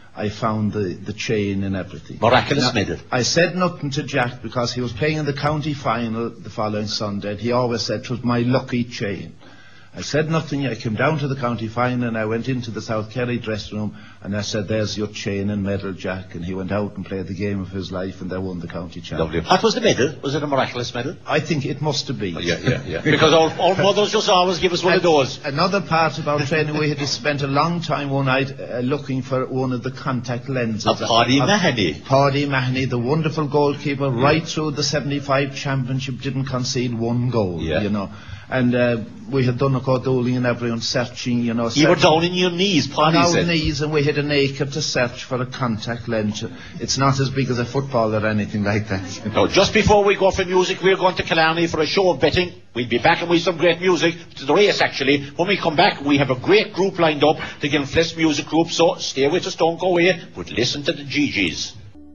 I found the, the chain and everything. Miraculous now, medal. I said nothing to Jack because he was playing in the county final the following Sunday. He always said it was my lucky chain. I said nothing. I came down to the county final and I went into the South Kerry dressing room and I said, there's your chain and medal, Jack. And he went out and played the game of his life and they won the county championship. What was the medal? Was it a miraculous medal? I think it must have been. Oh, yeah, yeah, yeah. Because our, our mothers just always give us one and of those. Another part about training, we had spent a long time one night uh, looking for one of the contact lenses. Of Paddy Mahoney. Paddy Mahoney, the wonderful goalkeeper, yeah. right through the seventy-five championship, didn't concede one goal, yeah. you know. And uh, we had done a cordooling and everyone searching, you know. You were down in your knees, Paddy on said. our knees, and we had an acre to search for a contact lens. It's not as big as a football or anything like that. No, just before we go for music, we're going to Killarney for a show of betting. We'll be back and with some great music. To the race, actually. When we come back, we have a great group lined up, the Glenflesk Music Group, so stay with us, don't go away, but listen to the G Gs.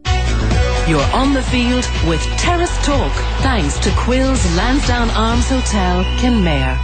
You're on the field with Terrace Talk, thanks to Quill's Lansdowne Arms Hotel, Kenmare.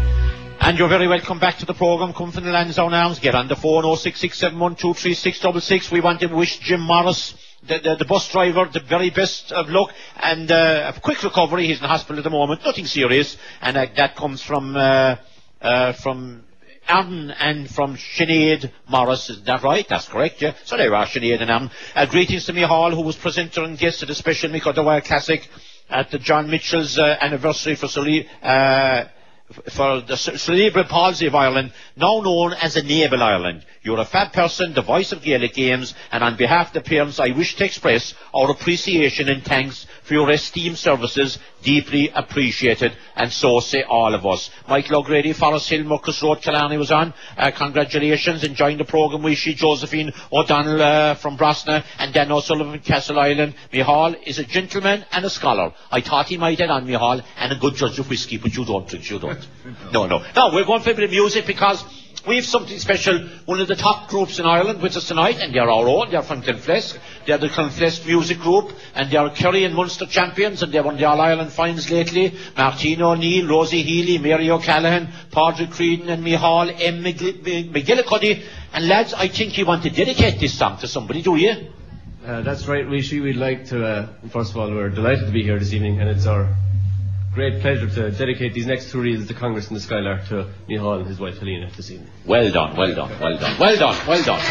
And you're very welcome back to the programme. Come from the Lansdowne Arms. Get on the phone oh six six seven one two three six six six. We want to wish Jim Morris, the, the, the bus driver, the very best of luck and uh, a quick recovery. He's in hospital at the moment, nothing serious, and uh, that comes from uh, uh, from Arden and from Sinead Morris. Is that right? That's correct, yeah. So there are Sinead and Arden. Uh, greetings to Micheál, who was presenter and guest at the special Mick O'Dwyer Classic at the John Mitchell's uh, anniversary for Sully. Uh, for the cerebral palsy of Ireland, now known as Enable Ireland. You're a fab person, the voice of Gaelic games, and on behalf of the parents, I wish to express our appreciation and thanks for your esteemed services, deeply appreciated, and so say all of us. Michael O'Grady, Forest Hill, Muckus Road, Killarney was on. Uh, congratulations, enjoying the programme. We see Josephine O'Donnell uh, from Brosna, and Dan O'Sullivan, Castle Island. Micheál is a gentleman and a scholar. I thought he might have on Micheál, and a good judge of whiskey, but you don't, you don't. No, no. No, we're going for a bit of music because we have something special. One of the top groups in Ireland with us tonight, and they're our own. They're from Glenflesk. They're the Glenflesk Music Group, and they're Kerry and Munster champions, and they won the All-Ireland finals lately. Martina O'Neill, Rosie Healy, Mary O'Callaghan, Padraig Creedon, and Micheál M. McGillicuddy. And lads, I think you want to dedicate this song to somebody, do you? Uh, that's right, Rishi. We'd like to, uh, first of all, we're delighted to be here this evening, and it's our great pleasure to dedicate these next two reels, the Congress and the Skylark, to Micheál and his wife Helena this evening. Well done, well done, well done, well done, well done.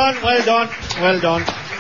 done, well done, well done.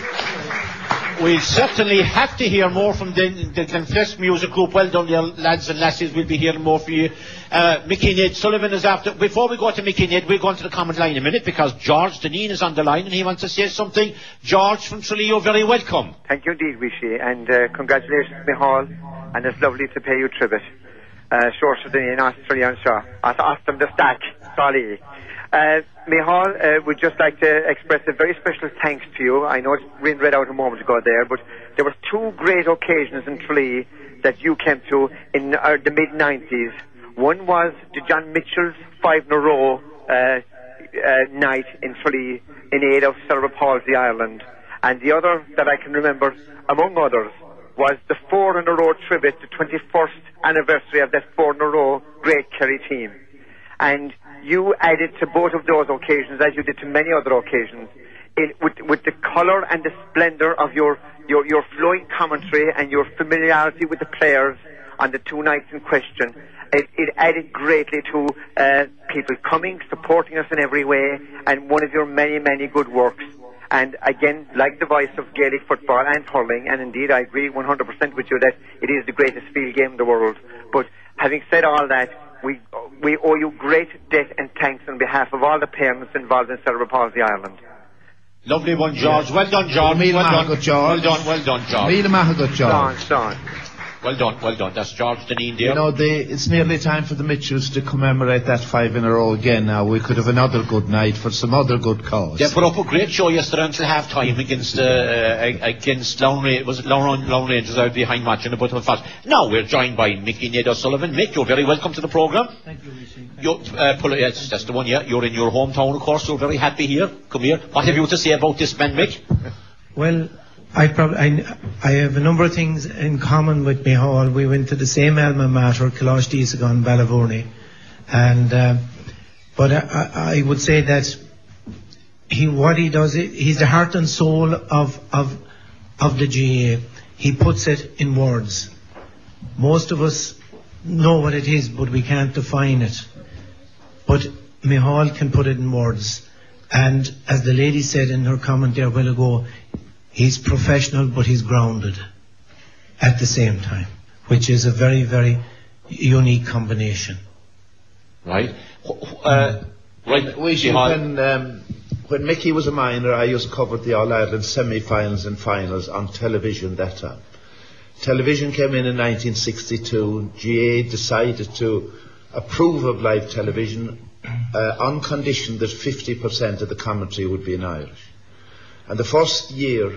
We'll certainly have to hear more from the, the Glenflesk Music Group. Well done, dear lads and lasses. We'll be hearing more from you. Uh, Mickey Ned Sullivan is after. Before we go to Mickey Ned, we'll go on to the comment line in a minute because George Deneen is on the line and he wants to say something. George from Tralee, you're very welcome. Thank you indeed, Rishi, and uh, congratulations, Michal, and it's lovely to pay you tribute. Uh, Short Deneen, Australian Shaw. Awesome the stack. Sorry. Uh, Michal, uh, would just like to express a very special thanks to you. I know it's been read out a moment ago there, but there were two great occasions in Tralee that you came to in uh, the mid nineties. One was the John Mitchell's five in a row uh, uh, night in Tralee in aid of cerebral palsy Ireland. And the other that I can remember, among others, was the four in a row tribute to twenty-first anniversary of that four in a row great Kerry team. And you added to both of those occasions, as you did to many other occasions, in, with, with the colour and the splendour of your, your, your flowing commentary and your familiarity with the players on the two nights in question. It, it added greatly to uh, people coming, supporting us in every way, and one of your many, many good works. And again, like the voice of Gaelic football and hurling, and indeed I agree one hundred percent with you that it is the greatest field game in the world. But having said all that, we we owe you great debt and thanks on behalf of all the parents involved in Cerebral Palsy Ireland. Lovely one, George. Well done, George. Well done, George. Well done, well done, George. Míle maith George. Don, Don. Well done, well done. That's George Deneen there. You know, they, it's nearly time for the Mitchells to commemorate that five in a row again now. We could have another good night for some other good cause. They put up a great show yesterday until half time against, uh, uh, against Lone Rangers. Was it Lone, Lone Rangers out behind watching a bit of a fast. Now we're joined by Mickey Ned O'Sullivan. Mick, you're very welcome to the programme. Thank you, Rishi. You're, uh, pull, yes, that's the one, yeah. You're in your hometown, of course. You're very happy here. Come here. What have you to say about this man, Mick? Well, I probably I, I have a number of things in common with Michal. We went to the same alma mater, Kalash Disagon, Ballyvourney, and uh, but I, I would say that he what he does he's the heart and soul of of of the G A A. He puts it in words. Most of us know what it is, but we can't define it. But Michal can put it in words, and as the lady said in her comment there a while ago, he's professional, but he's grounded at the same time, which is a very, very unique combination. Right. Uh, right. We when, um, when Mickey was a minor, I used to cover the All-Ireland semi-finals and finals on television that time. Television came in in nineteen sixty-two. G A A decided to approve of live television uh, on condition that fifty percent of the commentary would be in Irish. And the first year,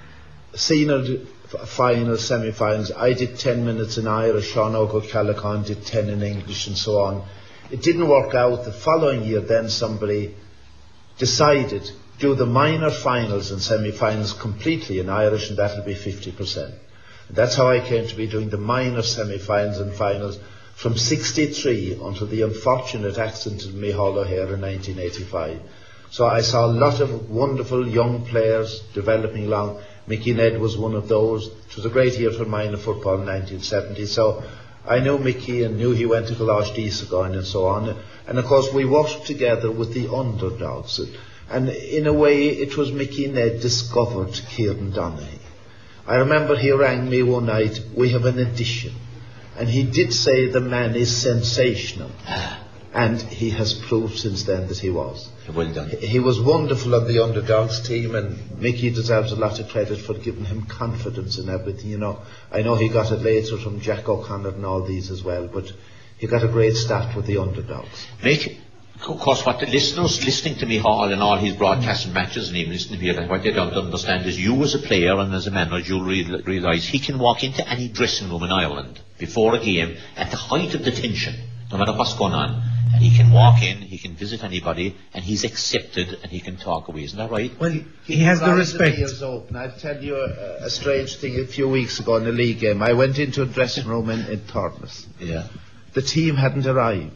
senior finals, semi-finals, I did ten minutes in Irish, Sean O'Callaghan did ten in English and so on. It didn't work out. The following year then somebody decided do the minor finals and semi-finals completely in Irish and that'll be fifty percent. And that's how I came to be doing the minor semi-finals and finals from sixty-three until the unfortunate accident of Micheál O'Hare in nineteen eighty-five. So I saw a lot of wonderful young players developing along. Mickey Ned was one of those. It was a great year for minor football in nineteen seventy. So I knew Mickey and knew he went to Kalash Disagon and so on. And of course we worked together with the underdogs. And in a way it was Mickey Ned discovered Kieran Donaghy. I remember he rang me one night, we have an addition. And he did say the man is sensational. And he has proved since then that he was. Well done. He was wonderful on the underdogs team, and Mickey deserves a lot of credit for giving him confidence in everything. You know, I know he got it later from Jack O'Connor and all these as well, but he got a great start with the underdogs. Mick, of course, what the listeners listening to Micheál and all his broadcasting matches and even listening here, what they don't understand is you as a player and as a manager, you'll re- realise he can walk into any dressing room in Ireland before a game at the height of the tension, no matter what's going on. And he can walk in, he can visit anybody, and he's accepted, and he can talk away. Isn't that right? Well, he, he has the respect. The ears open. I'll tell you a, a strange thing. A few weeks ago in the league game, I went into a dressing room in, in Thurles. Yeah. The team hadn't arrived,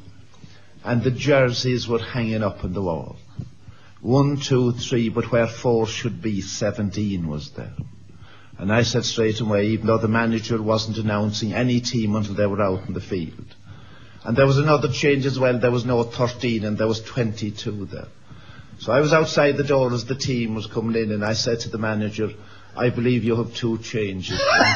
and the jerseys were hanging up on the wall. One, two, three, but where four should be, seventeen was there. And I said straight away, even though the manager wasn't announcing any team until they were out in the field. And there was another change as well. There was no thirteen and there was twenty-two there. So I was outside the door as the team was coming in, and I said to the manager, I believe you have two changes.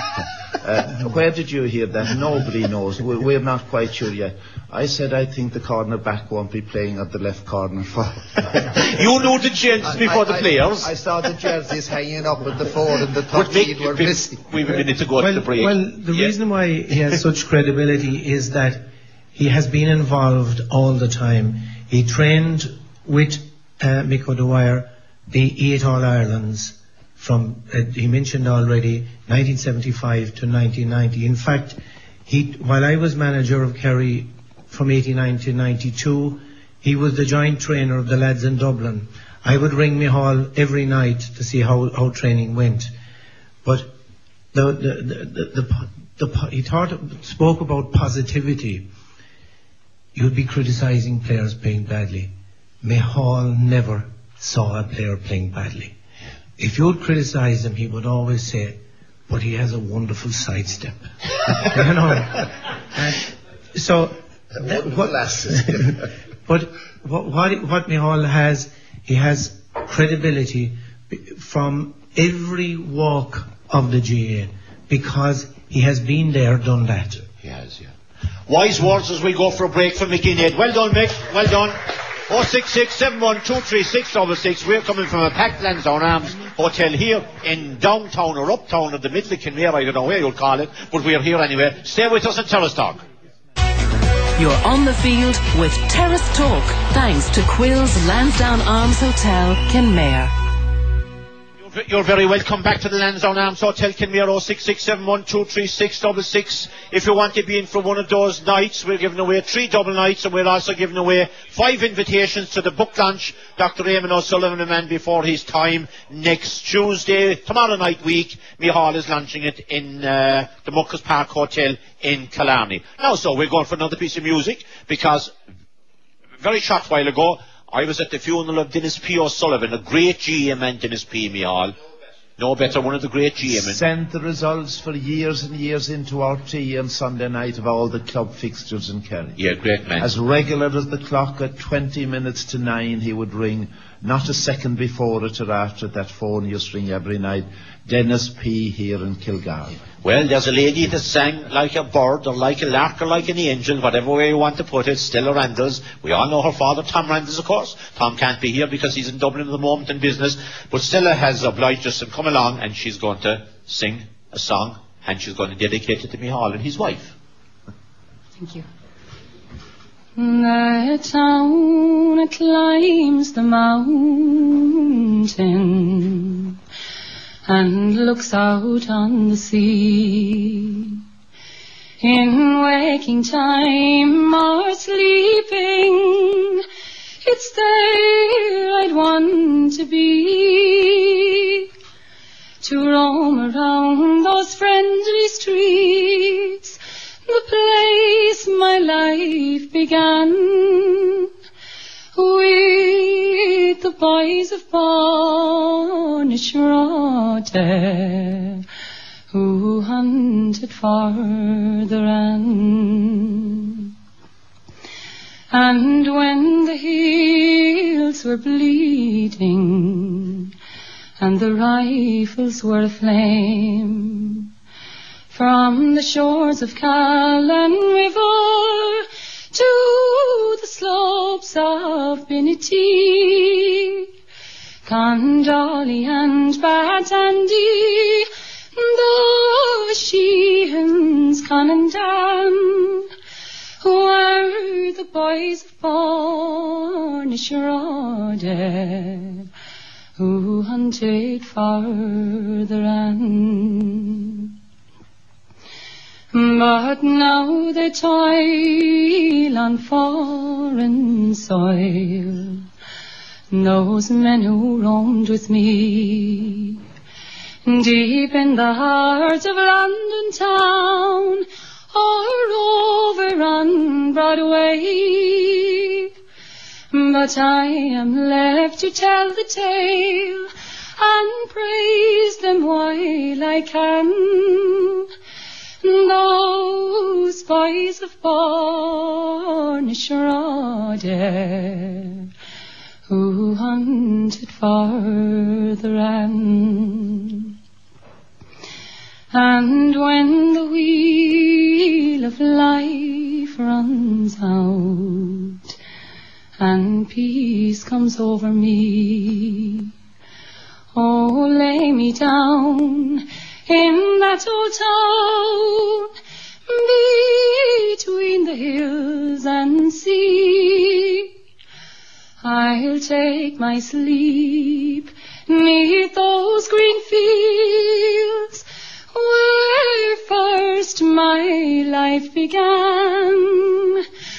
uh, where did you hear that? Nobody knows. We're, we're not quite sure yet. I said, I think the corner back won't be playing at the left corner for. You knew the changes before I, the players. I, I saw the jerseys hanging up at the four and the thirteen were missing. We have a minute to go well, to the break. Well, the yeah. reason why he has such credibility is that he has been involved all the time. He trained with uh, Mick O'Dwyer, the eight All-Irelands, from, uh, he mentioned already, nineteen seventy-five to nineteen ninety. In fact, he, while I was manager of Kerry from eighty-nine to ninety-two, he was the joint trainer of the lads in Dublin. I would ring Micheál every night to see how, how training went. But the, the, the, the, the, the, he thought, spoke about positivity. You'd be criticising players playing badly. Micheál never saw a player playing badly. If you'd criticise him, he would always say, but he has a wonderful sidestep. You know? And so, that, what, but what, what, what Micheál has, he has credibility from every walk of the G A A because he has been there, done that. He has, yeah. Wise words as we go for a break from Mickey Ned. Well done, Mick. Well done. oh six six, seven one two three six six six. We're coming from a packed Lansdowne Arms hotel here in downtown or uptown of the middle of Kinmare. I don't know where you'll call it, but we're here anyway. Stay with us and Terrace Talk. You're on the field with Terrace Talk, thanks to Quill's Lansdowne Arms Hotel, Kinmare. You're very welcome back to the Lansdowne Arms Hotel, Kinmare. Oh six six, seven one two three six six six. If you want to be in for one of those nights, we're giving away three double nights, and we're also giving away five invitations to the book launch. Doctor Eamon O'Sullivan, a man before his time, next Tuesday, tomorrow night week. Micheál is launching it in uh, the Muckers Park Hotel in Killarney. Now, so we're going for another piece of music, because very short while ago, I was at the funeral of Dennis P. O'Sullivan, a great G M man, Dennis P. Micheál. No better, one of the great G M men. Sent the results for years and years into R T on Sunday night of all the club fixtures in Kerry. Yeah, great man. As regular as the clock, at twenty minutes to nine he would ring, not a second before it or after. That phone used to ring every night. Dennis P. here in Kilgarvan. Well, there's a lady that sang like a bird, or like a lark, or like an angel, whatever way you want to put it, Stella Randalls. We all know her father, Tom Randalls, of course. Tom can't be here because he's in Dublin at the moment in business, but Stella has obliged us to come along, and she's going to sing a song, and she's going to dedicate it to Micheál and his wife. Thank you. The town it climbs the mountain and looks out on the sea. In waking time or sleeping, it's there I'd want to be, to roam around those friendly streets, the place my life began, with the boys of Bonnyshrode, who hunted farther on. And when the hills were bleeding and the rifles were aflame, from the shores of Callan River to the slopes of Binnity, Condolly and Batandy, the Sheehans, Conandan, were the boys of Bonnyshrode, who hunted farther on. But now they toil on foreign soil, those men who roamed with me, deep in the heart of London town, or over on Broadway. But I am left to tell the tale and praise them while I can, those boys of Bonnyshrode, who hunted farther and and when the wheel of life runs out and peace comes over me, oh, lay me down in that old town between the hills and sea. I'll take my sleep 'neath those green fields where first my life began,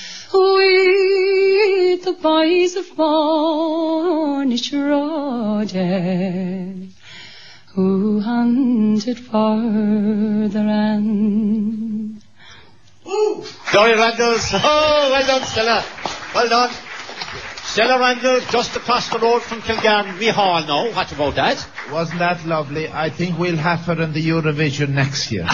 with the boys of Cornish Roder who hunted farther and. Ooh, Dory Randalls. Oh, well done, Stella. Well done. Stella Randall, just across the road from Kilgarn, Mihal now. What about that? Wasn't that lovely? I think we'll have her in the Eurovision next year.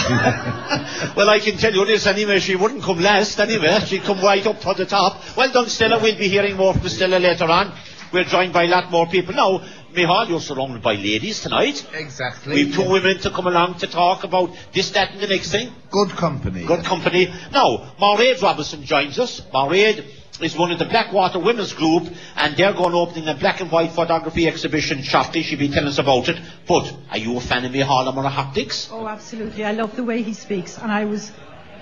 Well, I can tell you this anyway, she wouldn't come last anyway. She'd come right up to the top. Well done, Stella. We'll be hearing more from Stella later on. We're joined by a lot more people. Now, Mihal, you're surrounded by ladies tonight. Exactly. We've two yes. women to come along to talk about this, that and the next thing. Good company. Good company. Now, Mairead Robinson joins us. Mairead is one of the Blackwater Women's Group, and they're going opening a black and white photography exhibition shortly. She'll be telling us about it. But are you a fan of Mihal O'Mara-Hoptics? Oh, absolutely. I love the way he speaks, and I was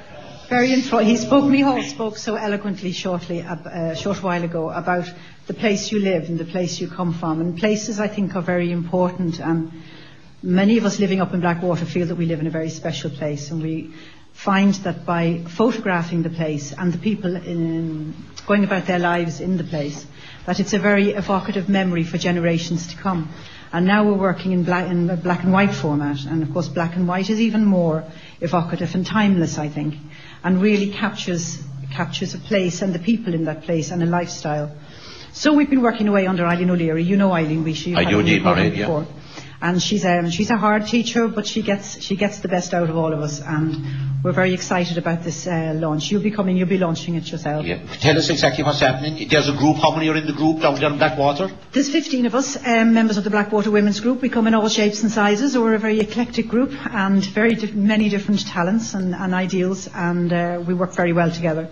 very enthralled. He spoke, Mihal spoke so eloquently shortly, a uh, short while ago, about the place you live and the place you come from. And places, I think, are very important. And many of us living up in Blackwater feel that we live in a very special place, and we find that by photographing the place and the people in, going about their lives in the place, that it's a very evocative memory for generations to come. And now we're working in black, in a black and white format, and of course black and white is even more evocative and timeless, I think, and really captures captures a place and the people in that place and a lifestyle. So we've been working away under Eileen O'Leary. You know Eileen, we she I do indeed, Mairead, yeah. And she's um, she's a hard teacher, but she gets she gets the best out of all of us, and we're very excited about this uh, launch. You'll be coming, you'll be launching it yourself. Yeah. Tell us exactly what's happening. There's a group. How many are in the group down there in Blackwater? There's fifteen of us, um, members of the Blackwater Women's Group. We come in all shapes and sizes. We're a very eclectic group and very di- many different talents and, and ideals, and uh, we work very well together.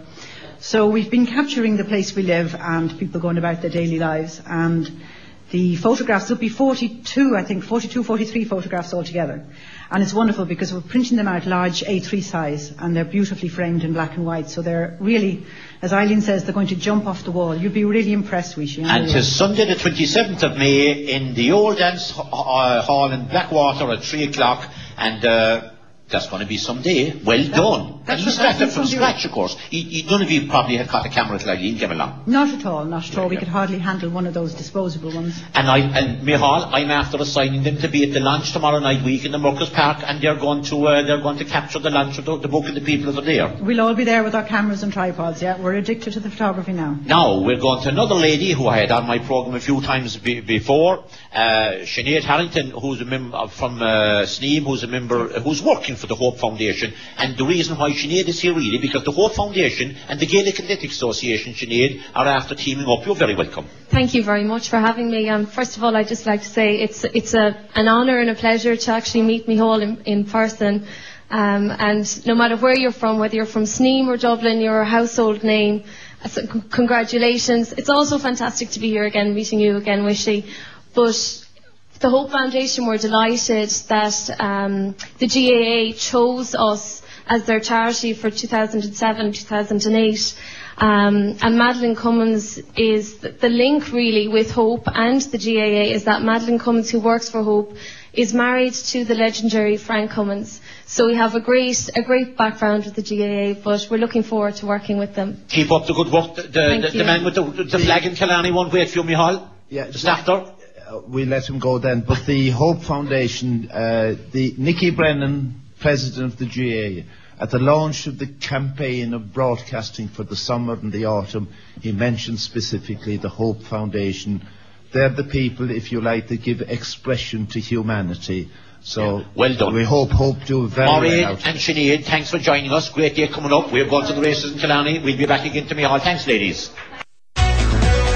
So we've been capturing the place we live and people going about their daily lives, and the photographs, there'll be forty-two, I think, forty-two, forty-three photographs altogether. And it's wonderful because we're printing them out large A three size, and they're beautifully framed in black and white. So they're really, as Eileen says, they're going to jump off the wall. You'll be really impressed, Rishi. And it's Sunday the twenty-seventh of May in the Old Dance Hall in Blackwater at three o'clock. And uh, that's going to be some day. Well that, done. And you started from scratch, of course. You, you, none of you probably had got a camera till Eileen came along. Not at all, not at all. Yeah, we yeah. could hardly handle one of those disposable ones. And I, and Mihal, I'm after assigning them to be at the launch tomorrow night week in the Muckers Park, and they're going to uh, they're going to capture the launch of the, the book and the people that are there. We'll all be there with our cameras and tripods. Yeah, we're addicted to the photography now. Now we're going to another lady who I had on my programme a few times be, before, uh, Sinead Harrington, who's a member from uh, Sneem, who's a member uh, who's working for the Hope Foundation. And the reason why Sinead is here really, because the Hope Foundation and the Gaelic Athletic Association, Sinead, are after teaming up. You're very welcome. Thank you very much for having me. Um, first of all, I'd just like to say it's it's a, an honour and a pleasure to actually meet Mihal in, in person. Um, and no matter where you're from, whether you're from Sneem or Dublin, you're a household name. So c- congratulations. It's also fantastic to be here again, meeting you again, Wishy. But the Hope Foundation were delighted that um, the G A A chose us as their charity for two thousand seven, two thousand eight. Um, and Madeleine Cummins is the, the link really with Hope and the G A A is that Madeleine Cummins, who works for Hope, is married to the legendary Frank Cummins. So we have a great a great background with the G A A, but we're looking forward to working with them. Keep up the good work. The, the, the, the man with the, the flag in Killarney won't wait for you, Mihal. Yeah, the staff there. Uh, we let him go then. But the Hope Foundation, uh, the Nicky Brennan, president of the G A A, at the launch of the campaign of broadcasting for the summer and the autumn, he mentioned specifically the Hope Foundation. They're the people, if you like, that give expression to humanity. So, yeah, well done. We hope Hope do very Mairead well. And Sinead, thanks for joining us. Great day coming up. We're going to the races in Killarney. We'll be back again to Mihal. Thanks, ladies.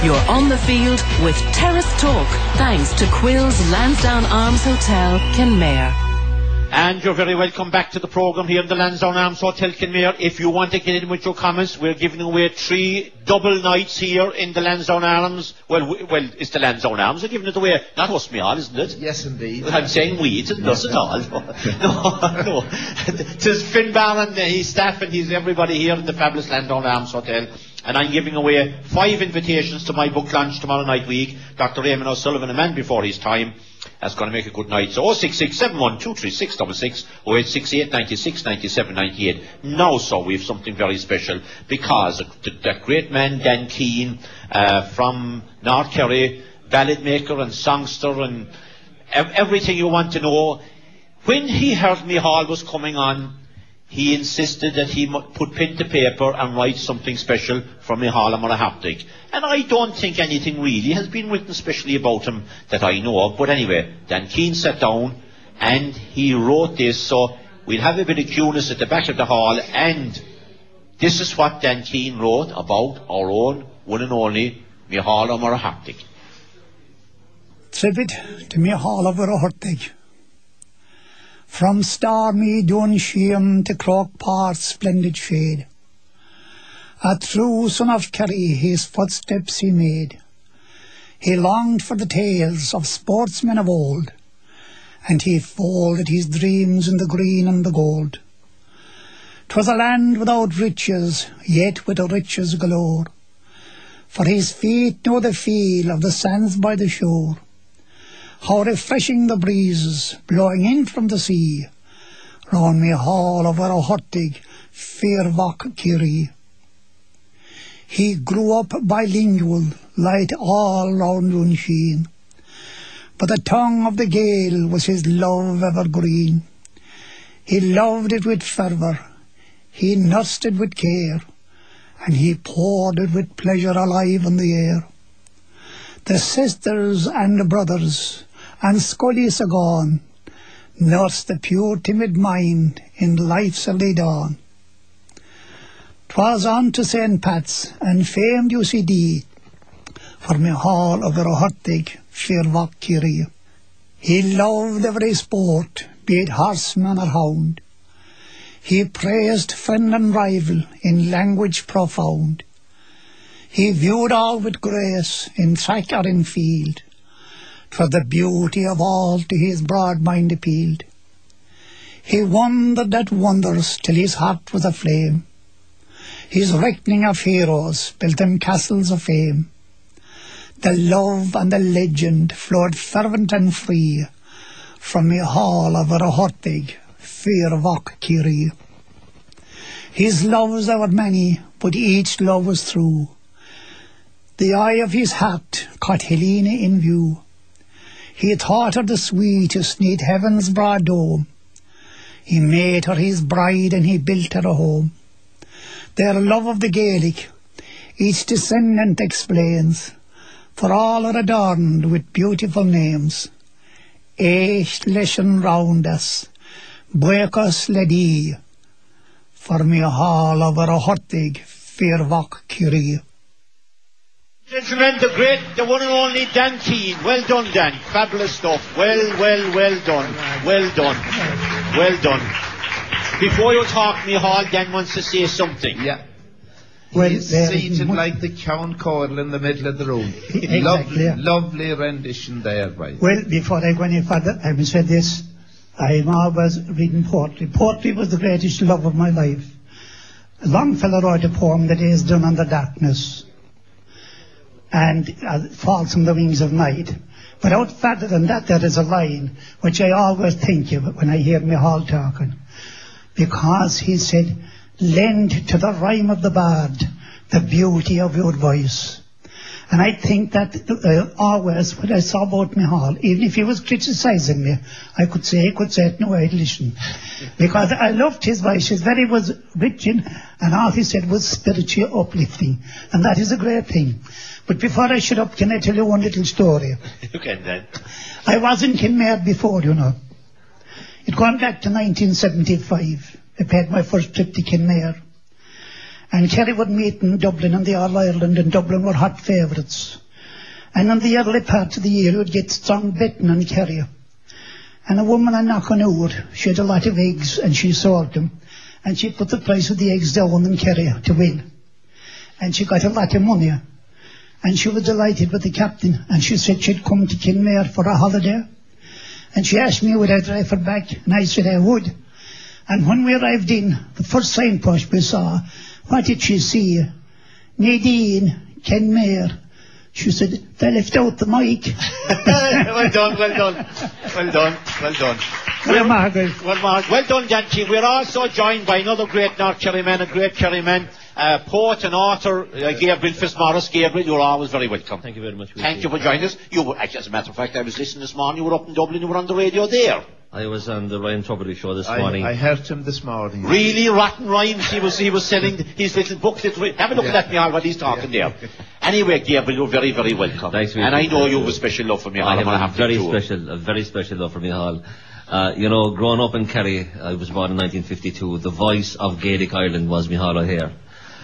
You're on the field with Terrace Talk, thanks to Quill's Lansdowne Arms Hotel, Kenmare. And you're very welcome back to the programme here in the Lansdowne Arms Hotel, Kenmare. If you want to get in with your comments, we're giving away three double nights here in the Lansdowne Arms. Well, we, well, it's the Lansdowne Arms. They're giving it away. Not us, me all, isn't it? Yes, indeed. I'm saying we, it's not us at all. No, no. Tis Finn Barron, uh, his staff, and he's everybody here in the fabulous Lansdowne Arms Hotel. And I'm giving away five invitations to my book launch tomorrow night week. Doctor Raymond O'Sullivan, a man before his time. That's going to make a good night. So oh six six seven one two three six six six, oh eight six eight nine six nine seven nine eight. Now, so we have something very special because that great man Dan Keane uh, from North Kerry, ballad maker and songster and ev- everything you want to know. When he heard Micheál was coming on, he insisted that he put pen to paper and write something special for Micheál Amara-Haptig. And I don't think anything really has been written specially about him that I know of. But anyway, Dan Keane sat down and he wrote this. So we'll have a bit of cuteness at the back of the hall. And this is what Dan Keane wrote about our own one and only Micheál Amara-Haptig. Tribute to Micheál Amara-Haptig. From stormy Doonsheim to Croke Park's splendid shade, a true son of Kerry his footsteps he made. He longed for the tales of sportsmen of old, and he folded his dreams in the green and the gold. 'Twas a land without riches, yet with riches galore, for his feet know the feel of the sands by the shore. How refreshing the breezes blowing in from the sea, round Micheál Amara-Haptig, Fearvach Kiri. He grew up bilingual, light all round Doonsheim, but the tongue of the gale was his love evergreen. He loved it with fervour, he nursed it with care, and he poured it with pleasure alive in the air. The sisters and the brothers, and Scully's a gone, nursed the pure timid mind in life's early dawn. 'Twas on to Saint Pat's and famed U C D for Micheál Amara-Haptig, Fearvach Kiri. He loved every sport, be it horseman or hound. He praised friend and rival in language profound. He viewed all with grace in track or in field, for the beauty of all to his broad mind appealed. He wondered at wonders till his heart was aflame. His reckoning of heroes built him castles of fame. The love and the legend flowed fervent and free from Micheál Amara-Haptig, Fearvach Kiri. His loves there were many, but each love was true. The eye of his heart caught Helena in view. He thought her the sweetest neath heaven's broad dome. He made her his bride and he built her a home. Their love of the Gaelic each descendant explains, for all are adorned with beautiful names. Eight lesson round us, Buecas Lady, for Micheál Amara-Haptig, Fearvach Kiri. Gentlemen, the great, the one and only Dan Keane. Well done, Dan. Fabulous stuff. Well, well, well done. Well done. Well done. Before you talk, Micheál, Dan wants to say something. Yeah. Well, He's seated like the Count Cordle in the middle of the room. Exactly, lovely, yeah. lovely rendition there, by. Well, before I go any further, I will say this. I'm always reading poetry. Poetry was the greatest love of my life. Longfellow wrote a poem, The Day is Done Under Darkness, and uh, Falls from the Wings of Night. But out further than that, there is a line which I always think of when I hear Micheál talking, because he said, lend to the rhyme of the bard the beauty of your voice. And I think that uh, always when I saw about Micheál, even if he was criticising me, I could say, he could say it, no, I'd listen. Because I loved his voice. His very was rich in, and all he said was spiritually uplifting. And that is a great thing. But before I shut up, can I tell you one little story? You can then. I was in Kenmare before, you know. It gone back to nineteen seventy-five. I paid my first trip to Kenmare. And Kerry would meet in Dublin and the All-Ireland, and Dublin were hot favourites. And in the early part of the year, we'd get strong betting on Kerry. And a woman I knock on her, she had a lot of eggs and she sold them. And she put the price of the eggs down on Kerry to win. And she got a lot of money. And she was delighted with the captain. And she said she'd come to Kinmare for a holiday. And she asked me would I drive her back, and I said I would. And when we arrived in, the first signpost we saw, what did she see? Nadine, Kinmare. She said, they left out the mic. Well done, well done, well done, well done. Well, Margaret. Well, Margaret. Well done, Janchi. We're also joined by another great North Kerry man, a great Kerry man, uh, poet and author, uh, Gabriel Fitzmaurice. Gabriel, you're always very welcome. Thank you very much. Thank you for joining us. You were, actually, as a matter of fact, I was listening this morning. You were up in Dublin. You were on the radio there. I was on the Ryan Tubridy show this I, morning. I heard him this morning. Really rotten rhymes. He was he was selling his little booklet. Have a look Yeah. at me, all what he's talking Yeah. there. Anyway, Gabriel, you're very, very welcome. Thanks, and I know you have a special love for me. I have gonna a have to very do. special, a very special love for Micheál. Uh, you know, growing up in Kerry, I was born in nineteen fifty-two. The voice of Gaelic Ireland was Micheál O'Hare.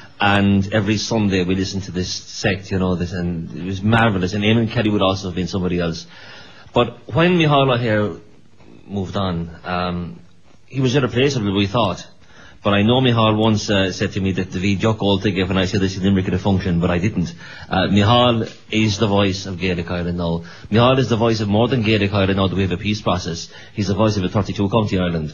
And every Sunday we listened to this sect, you know, this, and it was marvellous. And Eamon Kelly would also have been somebody else. But when Micheál O'Hare moved on, um, he was irreplaceable, we thought. But I know Micheál once uh, said to me that the Jock Oldtag gave when I said this in Limerick at a function, but I didn't. Uh, Micheál is the voice of Gaelic Ireland now. Micheál is the voice of more than Gaelic Ireland now that we have a peace process. He's the voice of a thirty-two county Ireland.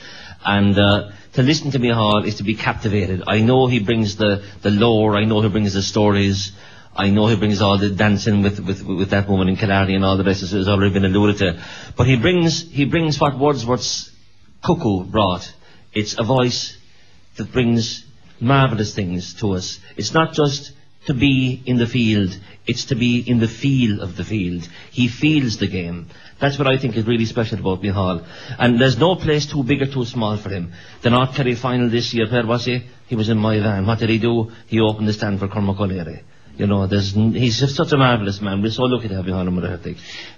And uh, to listen to Micheál is to be captivated. I know he brings the, the lore, I know he brings the stories, I know he brings all the dancing with, with, with that woman in Killarney and all the rest, as has already been alluded to. But he brings, he brings what Wordsworth's Cuckoo brought. It's a voice that brings marvellous things to us. It's not just to be in the field, it's to be in the feel of the field. He feels the game. That's what I think is really special about Micheál. And there's no place too big or too small for him. The North Kerry final this year, where was he? He was in my van. What did he do? He opened the stand for Cormac O'Leary. You know, there's, he's just such a marvellous man. We're so lucky to have Micheál in Motherhead.